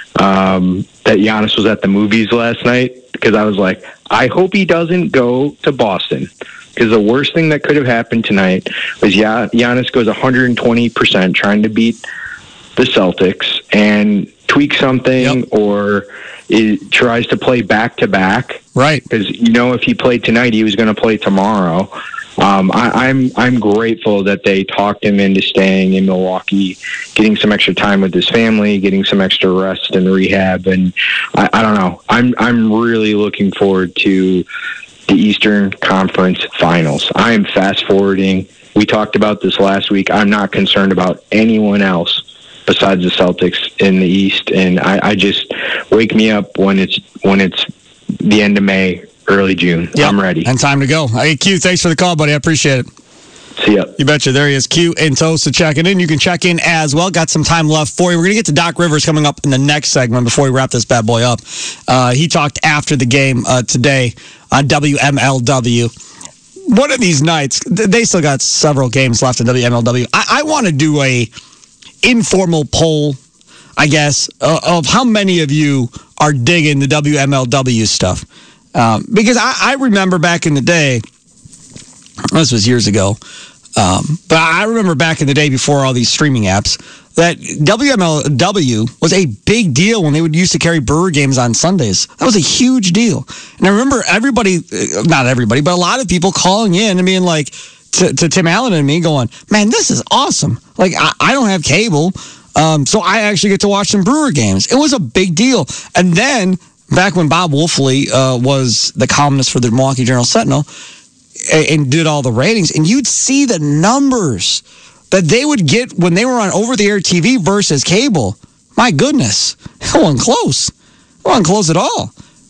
um, that Giannis was at the movies last night, because I was like, I hope he doesn't go to Boston, because the worst thing that could have happened tonight was Gian- Giannis goes one hundred twenty percent trying to beat the Celtics and tweak something, yep. or it tries to play back to back. Right. Because, you know, if he played tonight, he was going to play tomorrow. Um, I, I'm I'm grateful that they talked him into staying in Milwaukee, getting some extra time with his family, getting some extra rest and rehab, and I, I don't know. I'm I'm really looking forward to the Eastern Conference Finals. I am fast forwarding. We talked about this last week. I'm not concerned about anyone else besides the Celtics in the East, and I, I just wake me up when it's when it's the end of May, early June. Yep. I'm ready. And time to go. Hey, Q, thanks for the call, buddy. I appreciate it. See ya. You betcha. There he is, Q and Tosa checking in. You can check in as well. Got some time left for you. We're going to get to Doc Rivers coming up in the next segment before we wrap this bad boy up. Uh, he talked after the game uh, today on W M L W. One of these nights, they still got several games left in W M L W. I, I want to do a informal poll, I guess, uh, of how many of you are digging the W M L W stuff. Um, because I, I remember back in the day, this was years ago, um, but I remember back in the day before all these streaming apps, that W M L W was a big deal when they would used to carry Brewer games on Sundays. That was a huge deal. And I remember everybody, not everybody, but a lot of people calling in and being like, to, to Tim Allen and me going, man, this is awesome. Like, I, I don't have cable, um, so I actually get to watch some Brewer games. It was a big deal. And then, back when Bob Wolfley uh, was the columnist for the Milwaukee Journal-Sentinel and, and did all the ratings, and you'd see the numbers that they would get when they were on over-the-air T V versus cable. My goodness, it wasn't close. It wasn't close at all.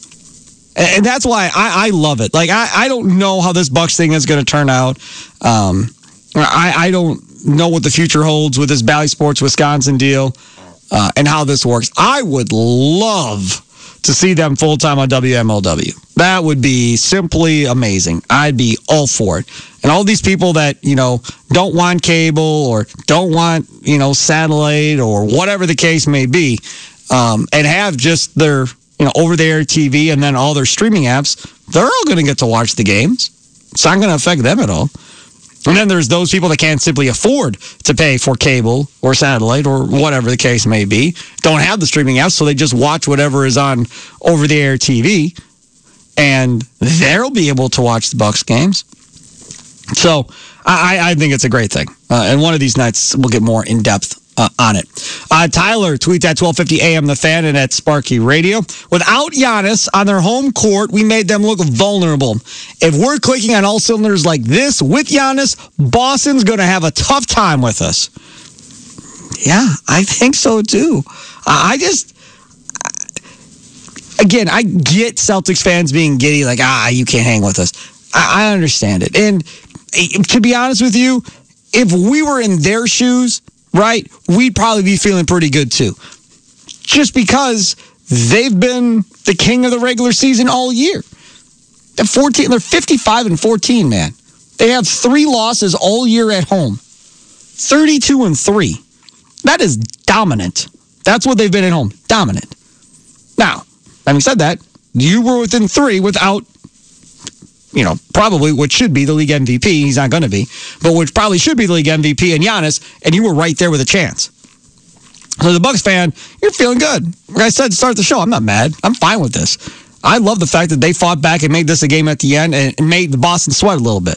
And, and that's why I, I love it. Like, I, I don't know how this Bucks thing is going to turn out. Um, I, I don't know what the future holds with this Bally Sports Wisconsin deal uh, and how this works. I would love to see them full-time on W M L W. That would be simply amazing. I'd be all for it. And all these people that, you know, don't want cable or don't want, you know, satellite or whatever the case may be, um, and have just their, you know, over-the-air T V and then all their streaming apps, they're all going to get to watch the games. It's not going to affect them at all. And then there's those people that can't simply afford to pay for cable or satellite or whatever the case may be, don't have the streaming apps, so they just watch whatever is on over-the-air T V, and they'll be able to watch the Bucks games. So I, I think it's a great thing. Uh, and one of these nights, we'll get more in-depth uh, on it. Uh, Tyler tweets at twelve fifty A M The Fan and at Sparky Radio. Without Giannis on their home court, we made them look vulnerable. If we're clicking on all cylinders like this with Giannis, Boston's going to have a tough time with us. Yeah, I think so too. I just, again, I get Celtics fans being giddy, like, ah, you can't hang with us. I, I understand it. And to be honest with you, if we were in their shoes, right, we'd probably be feeling pretty good too. Just because they've been the king of the regular season all year. They're fourteen, they're fifty-five and fourteen, man. They have three losses all year at home. thirty-two and three. That is dominant. That's what they've been at home. Dominant. Now, having said that, you were within three without, you know, probably what should be the league M V P. He's not going to be, but which probably should be the league M V P and Giannis, and you were right there with a chance. So as a Bucks fan, you're feeling good. Like I said to start the show, I'm not mad. I'm fine with this. I love the fact that they fought back and made this a game at the end and made the Boston sweat a little bit.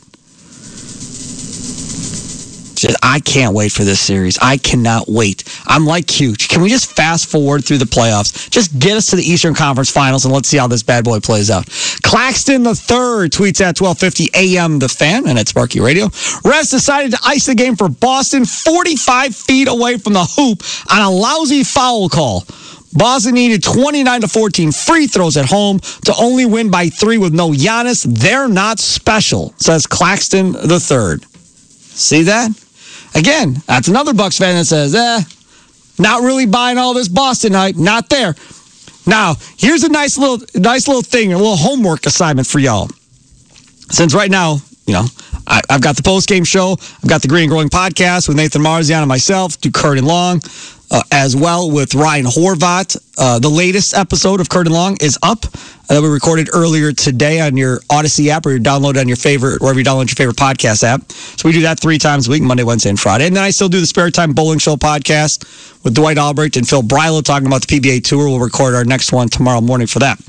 Just, I can't wait for this series. I cannot wait. I'm like Q. Can we just fast forward through the playoffs? Just get us to the Eastern Conference Finals and let's see how this bad boy plays out. Claxton the third tweets at twelve fifty A M The Fan and at Sparky Radio. Refs decided to ice the game for Boston forty-five feet away from the hoop on a lousy foul call. Boston needed twenty-nine to fourteen free throws at home to only win by three with no Giannis. They're not special, says Claxton the third. See that? Again, that's another Bucks fan that says, eh, Not really buying all this Boston hype. Not there. Now, here's a nice little, nice little thing, a little homework assignment for y'all. Since right now, you know, I, I've got the post-game show. I've got the Green and Growing podcast with Nathan Marzian and myself, do Kurt and Long, uh, as well with Ryan Horvat. Uh, the latest episode of Kurt and Long is up. Uh, we recorded earlier today on your Odyssey app, or you download it on your favorite, wherever you download your favorite podcast app. So we do that three times a week, Monday, Wednesday, and Friday. And then I still do the Spare Time Bowling Show podcast with Dwight Albrecht and Phil Brylow talking about the P B A Tour. We'll record our next one tomorrow morning for that.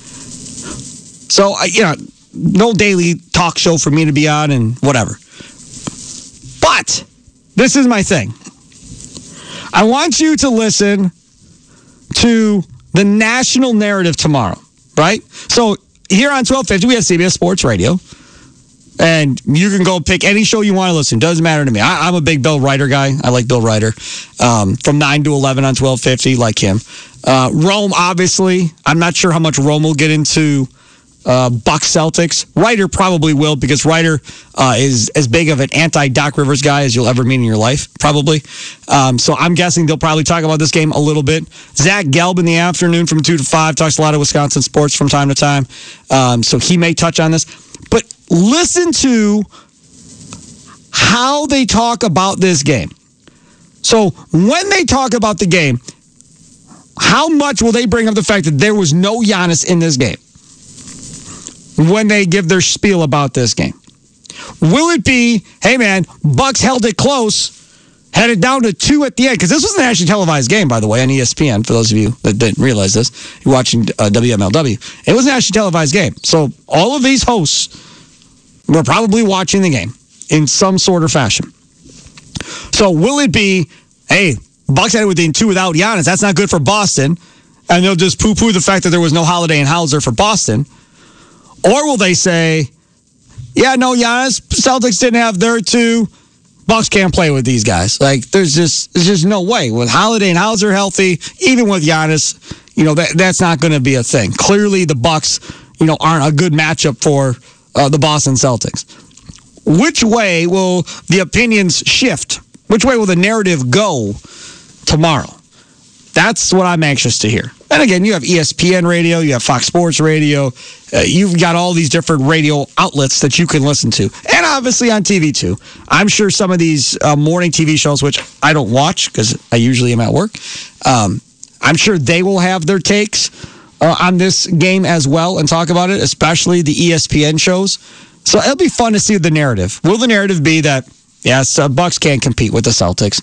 So, uh, you know, no daily talk show for me to be on and whatever. But this is my thing. I want you to listen to the national narrative tomorrow, right? So here on twelve fifty, we have C B S Sports Radio. And you can go pick any show you want to listen to. Doesn't matter to me. I, I'm a big Bill Ryder guy. I like Bill Ryder. Um, from nine to eleven on twelve fifty, like him. Uh, Rome, obviously. I'm not sure how much Rome will get into Uh, Bucks Celtics. Ryder probably will, because Ryder uh, is as big of an anti-Doc Rivers guy as you'll ever meet in your life, probably. Um, so I'm guessing they'll probably talk about this game a little bit. Zach Gelb in the afternoon from two to five talks a lot of Wisconsin sports from time to time. Um, so he may touch on this. But listen to how they talk about this game. So when they talk about the game, how much will they bring up the fact that there was no Giannis in this game when they give their spiel about this game? Will it be, hey man, Bucks held it close, had it down to two at the end? Because this was an actually televised game, by the way, on E S P N, for those of you that didn't realize this. You're watching uh, W M L W. It was an actually televised game. So all of these hosts were probably watching the game in some sort of fashion. So will it be, hey, Bucks had it within two without Giannis. That's not good for Boston. And they'll just poo-poo the fact that there was no Holiday and Hauser for Boston. Or will they say, yeah, no, Giannis, Celtics didn't have their two. Bucks can't play with these guys. Like, there's just there's just no way. With Holiday and Hauser healthy, even with Giannis, you know, that that's not going to be a thing. Clearly, the Bucks, you know, aren't a good matchup for uh, the Boston Celtics. Which way will the opinions shift? Which way will the narrative go tomorrow? That's what I'm anxious to hear. And again, you have E S P N radio, you have Fox Sports radio, uh, you've got all these different radio outlets that you can listen to. And obviously on T V too. I'm sure some of these uh, morning T V shows, which I don't watch because I usually am at work, um, I'm sure they will have their takes uh, on this game as well and talk about it, especially the E S P N shows. So it'll be fun to see the narrative. Will the narrative be that, yes, uh, Bucks can't compete with the Celtics?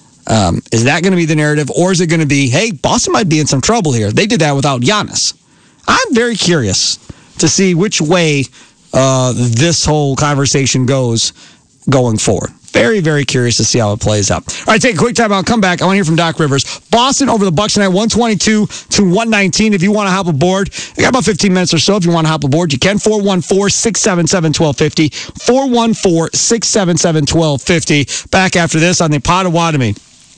Um, is that going to be the narrative, or is it going to be, hey, Boston might be in some trouble here? They did that without Giannis. I'm very curious to see which way uh, this whole conversation goes going forward. Very, very curious to see how it plays out. All right, take a quick time. I'll come back. I want to hear from Doc Rivers. Boston over the Bucks tonight, one twenty-two to one nineteen. If you want to hop aboard, I got about fifteen minutes or so. If you want to hop aboard, you can. four one four, six seven seven, one two five zero. four one four, six seven seven, one two five zero. Back after this on the Potawatomi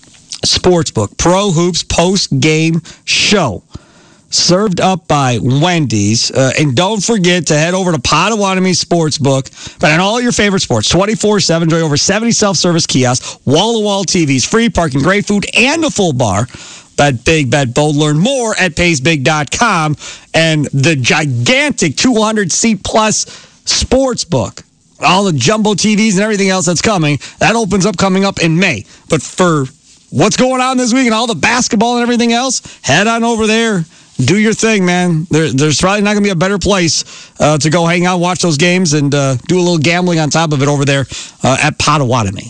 Sportsbook Pro Hoops post-game show. Served up by Wendy's. Uh, and don't forget to head over to Potawatomi Sportsbook. But on all your favorite sports, twenty-four seven, enjoy over seventy self-service kiosks, wall-to-wall T Vs, free parking, great food, and a full bar. Bet big, bet bold. Learn more at pays big dot com. And the gigantic two hundred seat plus sportsbook. All the jumbo T Vs and everything else that's coming. That opens up coming up in May. But for what's going on this week and all the basketball and everything else, head on over there. Do your thing, man. There, there's probably not going to be a better place uh, to go hang out, watch those games, and uh, do a little gambling on top of it over there uh, at Potawatomi.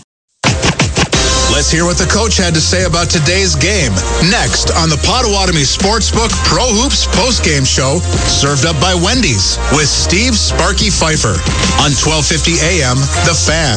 Let's hear what the coach had to say about today's game. Next on the Potawatomi Sportsbook Pro Hoops postgame show, served up by Wendy's with Steve Sparky Pfeiffer on twelve fifty A M The Fan.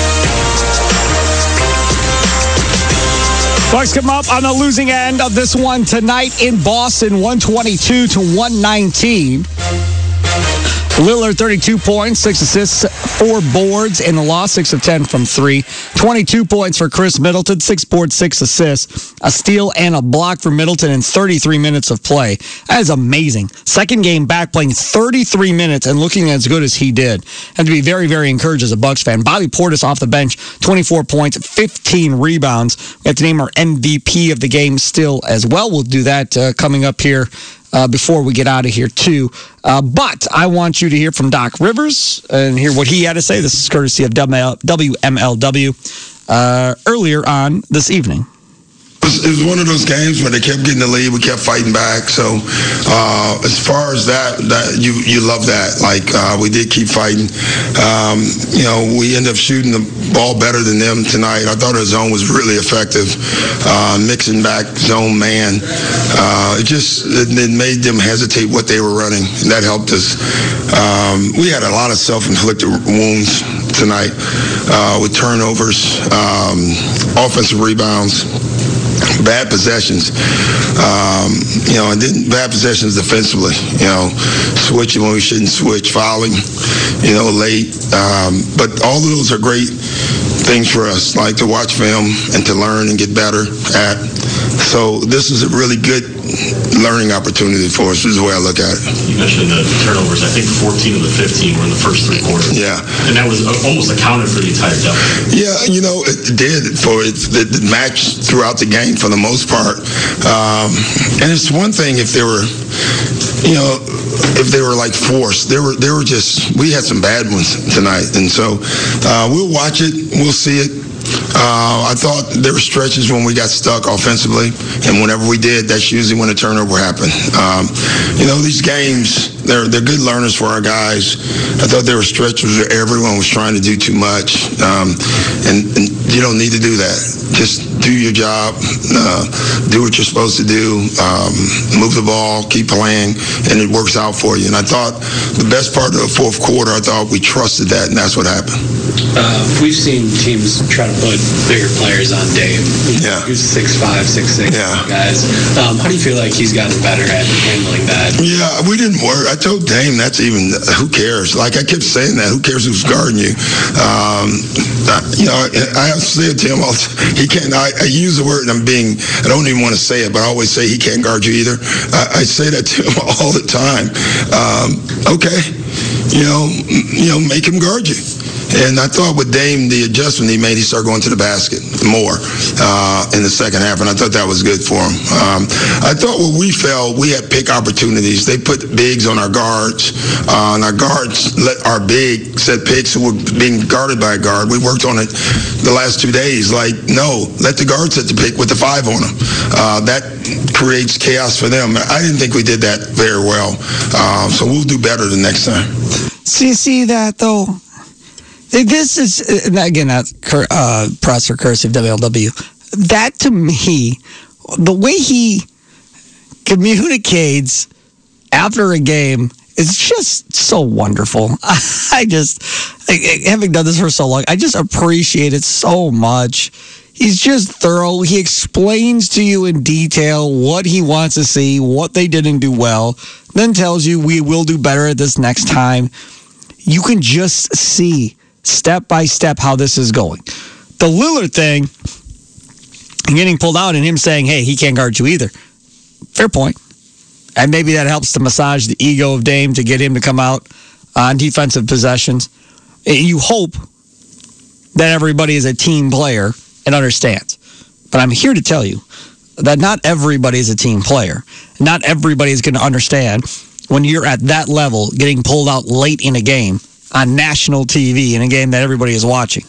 Bucks come up on the losing end of this one tonight in Boston, one twenty-two to one nineteen. Lillard, thirty-two points, six assists, four boards in the loss, six of ten from three. twenty-two points for Chris Middleton, six boards, six assists, a steal and a block for Middleton in thirty-three minutes of play. That is amazing. Second game back, playing thirty-three minutes and looking as good as he did. Had to be very, very encouraged as a Bucks fan. Bobby Portis off the bench, twenty-four points, fifteen rebounds. We have to name our M V P of the game still as well. We'll do that uh, coming up here. Uh, before we get out of here, too. Uh, but I want you to hear from Doc Rivers and hear what he had to say. This is courtesy of W M L W uh, earlier on this evening. It was one of those games where they kept getting the lead, we kept fighting back. So uh, as far as that, that you you love that. Like uh, we did keep fighting. Um, you know, we ended up shooting the ball better than them tonight. I thought our zone was really effective, uh, mixing back zone man. Uh, it just it, it made them hesitate what they were running, and that helped us. Um, we had a lot of self-inflicted wounds tonight uh, with turnovers, um, offensive rebounds. Bad possessions, um, you know, and then bad possessions defensively, you know, switching when we shouldn't switch, fouling, you know, late. Um, but all of those are great things for us, like to watch film and to learn and get better at. So this is a really good learning opportunity for us, is the way I look at it. You mentioned the turnovers. I think fourteen of the fifteen were in the first three quarters. Yeah. And that was almost accounted for the entire deficit. Yeah, you know, it did for it, the match throughout the game for the most part. Um, and it's one thing if they were, you know, if they were like forced. They were, they were just, we had some bad ones tonight. And so uh, we'll watch it. We'll see it. Uh, I thought there were stretches when we got stuck offensively, and whenever we did, that's usually when a turnover happened. Um, you know, these games, they're they're good learners for our guys. I thought there were stretches where everyone was trying to do too much, um, and, and you don't need to do that. Just do your job, uh, do what you're supposed to do, um, move the ball, keep playing, and it works out for you. And I thought the best part of the fourth quarter, I thought we trusted that, and that's what happened. Uh, we've seen teams try to put bigger players on Dame. Yeah. He's six five, six six yeah. guys. Um, how do you feel like he's gotten better at handling that? Yeah, we didn't worry. I told Dame that's even, who cares? Like, I kept saying that. Who cares who's guarding you? Um, you know, I, I say it to him all the time. He can't, I, I use the word, and I'm being, I don't even want to say it, but I always say he can't guard you either. I, I say that to him all the time. Um, okay. You know, you know, make him guard you. And I thought with Dame, the adjustment he made, he started going to the basket more uh, in the second half, and I thought that was good for him. Um, I thought where we fell, we had pick opportunities. They put bigs on our guards, uh, and our guards let our big set picks who were being guarded by a guard. We worked on it the last two days. Like, no, let the guard set the pick with the five on them. Uh, that creates chaos for them. I didn't think we did that very well, uh, so we'll do better the next time. See, see that, though? This is, again, not uh, press or cursive W L W. That, to me, the way he communicates after a game is just so wonderful. I just, having done this for so long, I just appreciate it so much. He's just thorough. He explains to you in detail what he wants to see, what they didn't do well, then tells you we will do better at this next time. You can just see step by step how this is going. The Lillard thing, getting pulled out and him saying, hey, he can't guard you either. Fair point. And maybe that helps to massage the ego of Dame to get him to come out on defensive possessions. You hope that everybody is a team player and understands. But I'm here to tell you that not everybody is a team player. Not everybody is going to understand when you're at that level getting pulled out late in a game on national T V in a game that everybody is watching.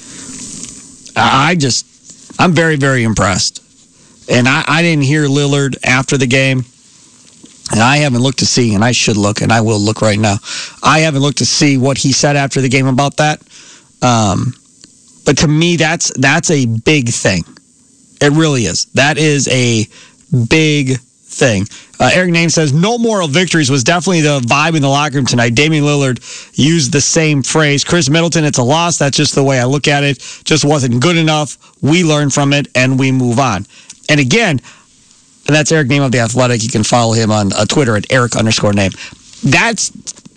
I just, I'm very, very impressed. And I, I didn't hear Lillard after the game. And I haven't looked to see, and I should look, and I will look right now. I haven't looked to see what he said after the game about that. Um, but to me, that's that's a big thing. It really is. That is a big thing. Uh, Eric Name says, no moral victories was definitely the vibe in the locker room tonight. Damian Lillard used the same phrase. Chris Middleton, it's a loss. That's just the way I look at it. Just wasn't good enough. We learn from it, and we move on. And again, and that's Eric Name of The Athletic. You can follow him on uh, Twitter at Eric underscore Name. That's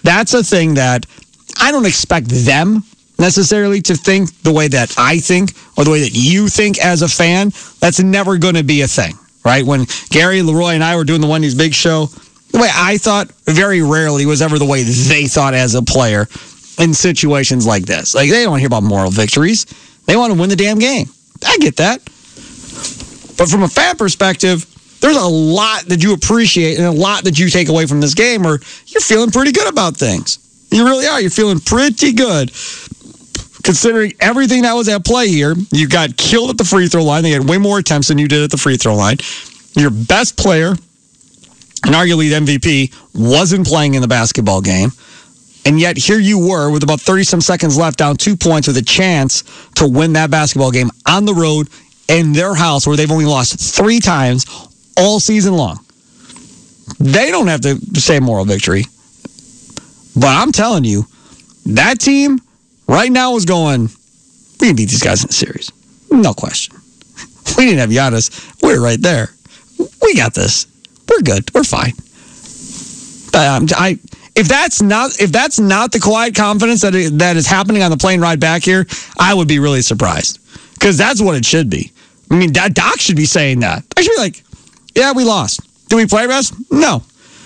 that's a thing that I don't expect them necessarily to think the way that I think or the way that you think as a fan. That's never going to be a thing, right? When Gary, Leroy, and I were doing the Wendy's Big Show, the way I thought very rarely was ever the way they thought as a player in situations like this. Like, they don't want to hear about moral victories. They want to win the damn game. I get that. But from a fan perspective, there's a lot that you appreciate and a lot that you take away from this game, or you're feeling pretty good about things. You really are. You're feeling pretty good. Considering everything that was at play here, you got killed at the free throw line. They had way more attempts than you did at the free throw line. Your best player, and arguably the M V P, wasn't playing in the basketball game. And yet here you were with about thirty-some seconds left, down two points with a chance to win that basketball game on the road in their house where they've only lost three times all season long. They don't have to say moral victory. But I'm telling you, that team right now is going, we can beat these guys in the series. No question. We didn't have Giannis. We're right there. We got this. We're good. We're fine. Um, I, if that's not if that's not the quiet confidence that it, that is happening on the plane ride back here, I would be really surprised. Because that's what it should be. I mean, Doc should be saying that. I should be like, yeah, we lost. Did we play best? No.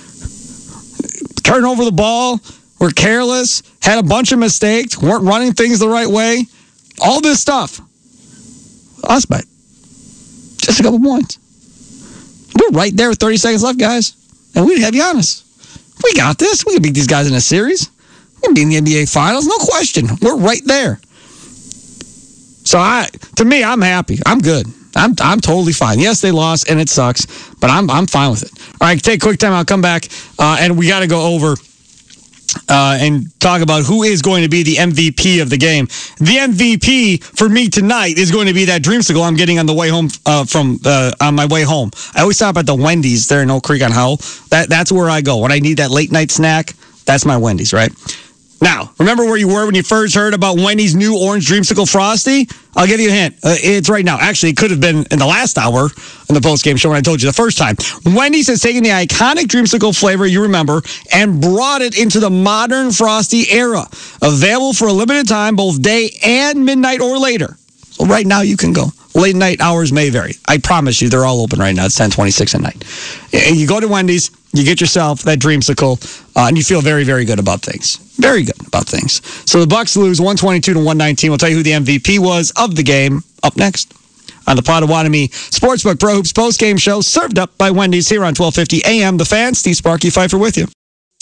Turn over the ball. We're careless. Had a bunch of mistakes. Weren't running things the right way. All this stuff. Us, but just a couple points. We're right there with thirty seconds left, guys. And we have Giannis. We got this. We can beat these guys in a series. We can be in the N B A Finals. No question. We're right there. So, I, to me, I'm happy. I'm good. I'm I'm totally fine. Yes, they lost, and it sucks, but I'm I'm fine with it. All right, take a quick time. I'll come back, uh, and we got to go over uh, and talk about who is going to be the M V P of the game. The M V P for me tonight is going to be that dreamsicle I'm getting on the way home uh, from uh, on my way home. I always stop at the Wendy's there in Oak Creek on Howell. That that's where I go when I need that late night snack. That's my Wendy's, right? Now, remember where you were when you first heard about Wendy's new Orange Dreamsicle Frosty? I'll give you a hint. Uh, it's right now. Actually, it could have been in the last hour in the postgame show when I told you the first time. Wendy's has taken the iconic Dreamsicle flavor you remember and brought it into the modern Frosty era. Available for a limited time, both day and midnight or later. So right now you can go. Late night hours may vary. I promise you, they're all open right now. It's ten twenty-six at night. And you go to Wendy's, you get yourself that Dreamsicle, uh, and you feel very, very good about things. Very good about things. So the Bucks lose one twenty-two to one nineteen. We'll tell you who the M V P was of the game up next on the Potawatomi Sportsbook Pro Hoops postgame show, served up by Wendy's here on twelve fifty A M. The Fan, Steve Sparky Pfeiffer with you.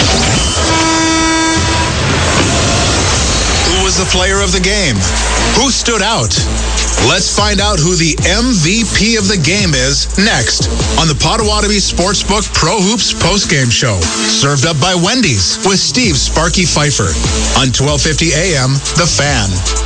Who was the player of the game? Who stood out? Let's find out who the M V P of the game is next on the Potawatomi Sportsbook Pro Hoops postgame show. Served up by Wendy's with Steve Sparky Pfeiffer on twelve fifty A M. The Fan.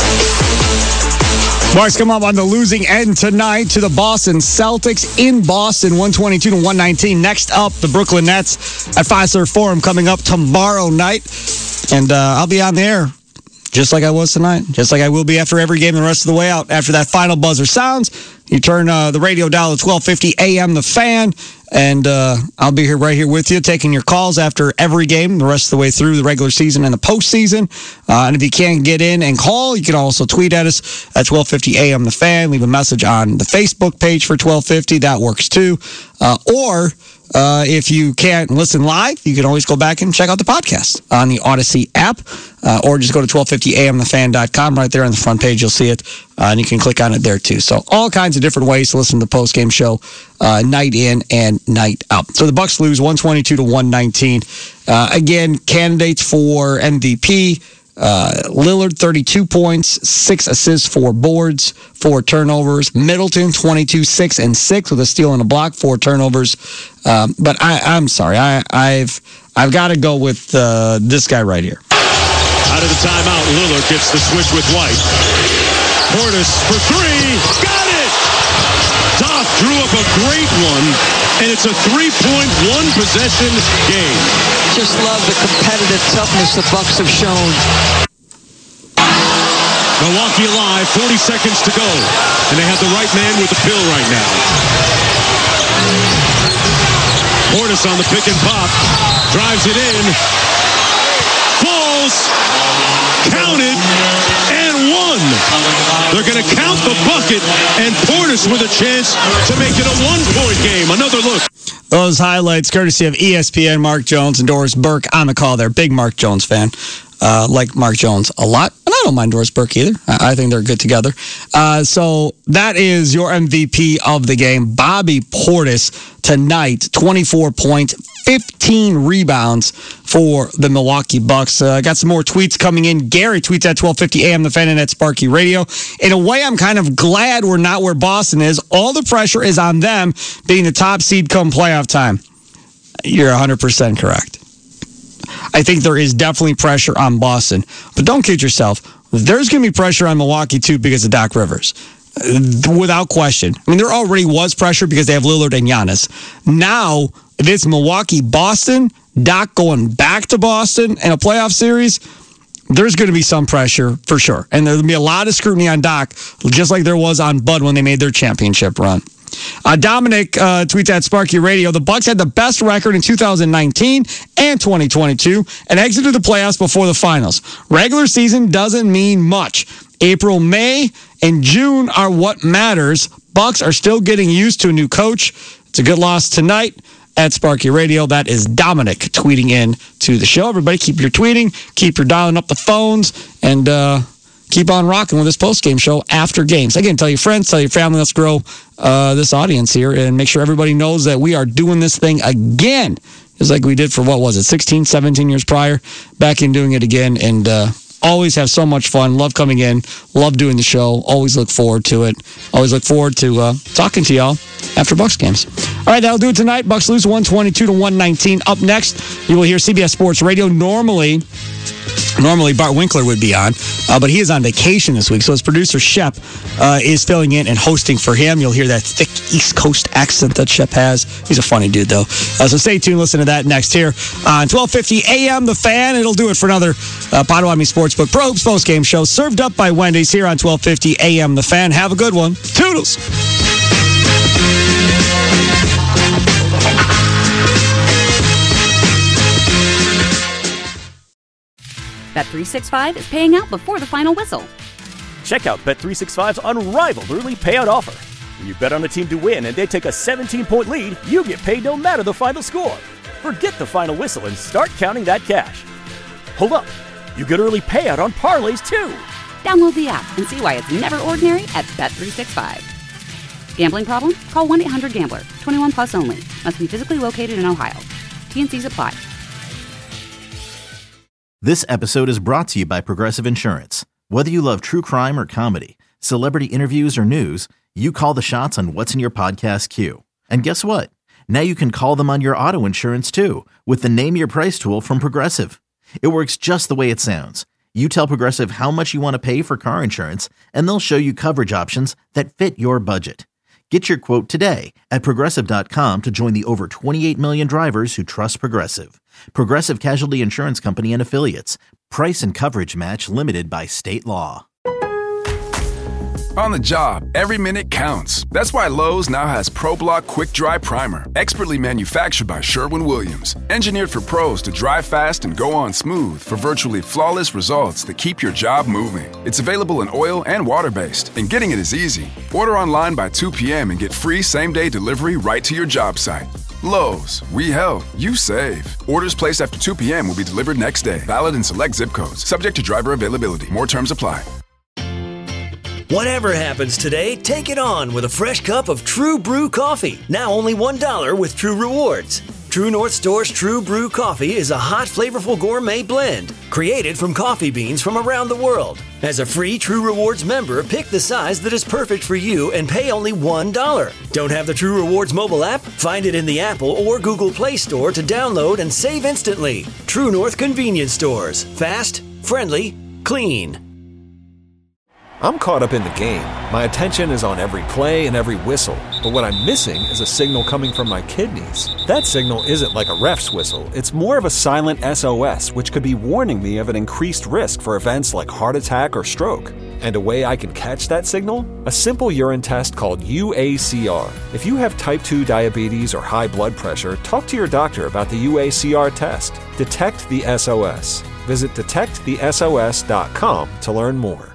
Bucks come up on the losing end tonight to the Boston Celtics in Boston, one twenty-two to one nineteen. Next up, the Brooklyn Nets at Fiserv Forum coming up tomorrow night. And uh, I'll be on the air just like I was tonight, just like I will be after every game the rest of the way out. After that final buzzer sounds, you turn uh, the radio dial at twelve fifty A M, The Fan, and uh, I'll be here right here with you, taking your calls after every game, the rest of the way through the regular season and the postseason. Uh, and if you can't get in and call, you can also tweet at us at twelve fifty A M, The Fan. Leave a message on the Facebook page for twelve fifty. That works too. Uh, or... Uh, if you can't listen live, you can always go back and check out the podcast on the Odyssey app, uh, or just go to twelve fifty A M the fan dot com. Right there on the front page, you'll see it, uh, and you can click on it there too. So all kinds of different ways to listen to the post-game show, uh, night in and night out. So the Bucks lose one twenty-two to one nineteen. Uh, again, candidates for M V P. Uh, Lillard, thirty-two points, six assists, four boards, four turnovers. Middleton, twenty-two, six, and six with a steal and a block, four turnovers. Um, but I, I'm sorry, I, I've I've got to go with uh, this guy right here. Out of the timeout, Lillard gets the switch with White. Portis for three, got it! Doc drew up a great one, and it's a three-point, one-possession game. Just love the competitive toughness the Bucks have shown. Milwaukee alive, forty seconds to go, and they have the right man with the pill right now. Portis on the pick and pop, drives it in. counted and one. They're going to count the bucket, and Portis with a chance to make it a one-point game. Another look. Those highlights courtesy of E S P N, Mark Jones and Doris Burke on the call there. Big Mark Jones fan. Uh, like Mark Jones a lot. And I don't mind Doris Burke either. I, I think they're good together. Uh, so that is your M V P of the game. Bobby Portis tonight, twenty-four points, fifteen rebounds for the Milwaukee Bucks. I uh, got some more tweets coming in. Gary tweets at twelve fifty a.m. The Fan and at Sparky Radio. In a way, I'm kind of glad we're not where Boston is. All the pressure is on them being the top seed come playoff time. You're one hundred percent correct. I think there is definitely pressure on Boston. But don't kid yourself. There's going to be pressure on Milwaukee, too, because of Doc Rivers. Without question. I mean, there already was pressure because they have Lillard and Giannis. Now, if it's Milwaukee-Boston, Doc going back to Boston in a playoff series, there's going to be some pressure for sure. And there'll be a lot of scrutiny on Doc, just like there was on Bud when they made their championship run. Uh, Dominic uh, tweets at Sparky Radio. The Bucks had the best record in two thousand nineteen and twenty twenty-two and exited the playoffs before the finals. Regular season doesn't mean much. April, May, and June are what matters. Bucks are still getting used to a new coach. It's a good loss tonight at Sparky Radio. That is Dominic tweeting in to the show. Everybody keep your tweeting, keep your dialing up the phones, and uh, keep on rocking with this post-game show after games. Again, tell your friends, tell your family. Let's grow uh, this audience here and make sure everybody knows that we are doing this thing again. Just like we did for, what was it, sixteen, seventeen years prior. Back in doing it again. And uh, always have so much fun. Love coming in. Love doing the show. Always look forward to it. Always look forward to uh, talking to y'all after Bucks games. All right, that'll do it tonight. Bucks lose one twenty-two to one nineteen. Up next, you will hear C B S Sports Radio. Normally... Normally, Bart Winkler would be on, uh, but he is on vacation this week. So his producer, Shep, uh, is filling in and hosting for him. You'll hear that thick East Coast accent that Shep has. He's a funny dude, though. Uh, so stay tuned. Listen to that next here on twelve fifty a.m. The Fan. It'll do it for another uh, Potawatomi Sportsbook Pro Hoops post-game show served up by Wendy's here on twelve fifty a.m. The Fan. Have a good one. Toodles. Bet three sixty-five is paying out before the final whistle. Check out Bet three sixty-five's unrivaled early payout offer. When you bet on a team to win and they take a seventeen-point lead, you get paid no matter the final score. Forget the final whistle and start counting that cash. Hold up. You get early payout on parlays, too. Download the app and see why it's never ordinary at Bet three sixty-five. Gambling problem? Call one eight hundred gambler. twenty-one plus only. Must be physically located in Ohio. T N Cs apply. This episode is brought to you by Progressive Insurance. Whether you love true crime or comedy, celebrity interviews or news, you call the shots on what's in your podcast queue. And guess what? Now you can call them on your auto insurance too with the Name Your Price tool from Progressive. It works just the way it sounds. You tell Progressive how much you want to pay for car insurance, and they'll show you coverage options that fit your budget. Get your quote today at Progressive dot com to join the over twenty-eight million drivers who trust Progressive. Progressive Casualty Insurance Company and Affiliates. Price and coverage match limited by state law. On the job, every minute counts. That's why Lowe's now has ProBlock Quick Dry Primer, expertly manufactured by Sherwin-Williams. Engineered for pros to dry fast and go on smooth for virtually flawless results that keep your job moving. It's available in oil and water-based, and getting it is easy. Order online by two p.m. and get free same-day delivery right to your job site. Lowe's, we help, you save. Orders placed after two p.m. will be delivered next day. Valid in select zip codes. Subject to driver availability. More terms apply. Whatever happens today, take it on with a fresh cup of True Brew coffee. Now only one dollar with True Rewards. True North Store's True Brew coffee is a hot, flavorful gourmet blend created from coffee beans from around the world. As a free True Rewards member, pick the size that is perfect for you and pay only one dollar. Don't have the True Rewards mobile app? Find it in the Apple or Google Play Store to download and save instantly. True North Convenience Stores. Fast, friendly, clean. I'm caught up in the game. My attention is on every play and every whistle. But what I'm missing is a signal coming from my kidneys. That signal isn't like a ref's whistle. It's more of a silent S O S, which could be warning me of an increased risk for events like heart attack or stroke. And a way I can catch that signal? A simple urine test called U A C R. If you have type two diabetes or high blood pressure, talk to your doctor about the U A C R test. Detect the S O S. Visit detect the S O S dot com to learn more.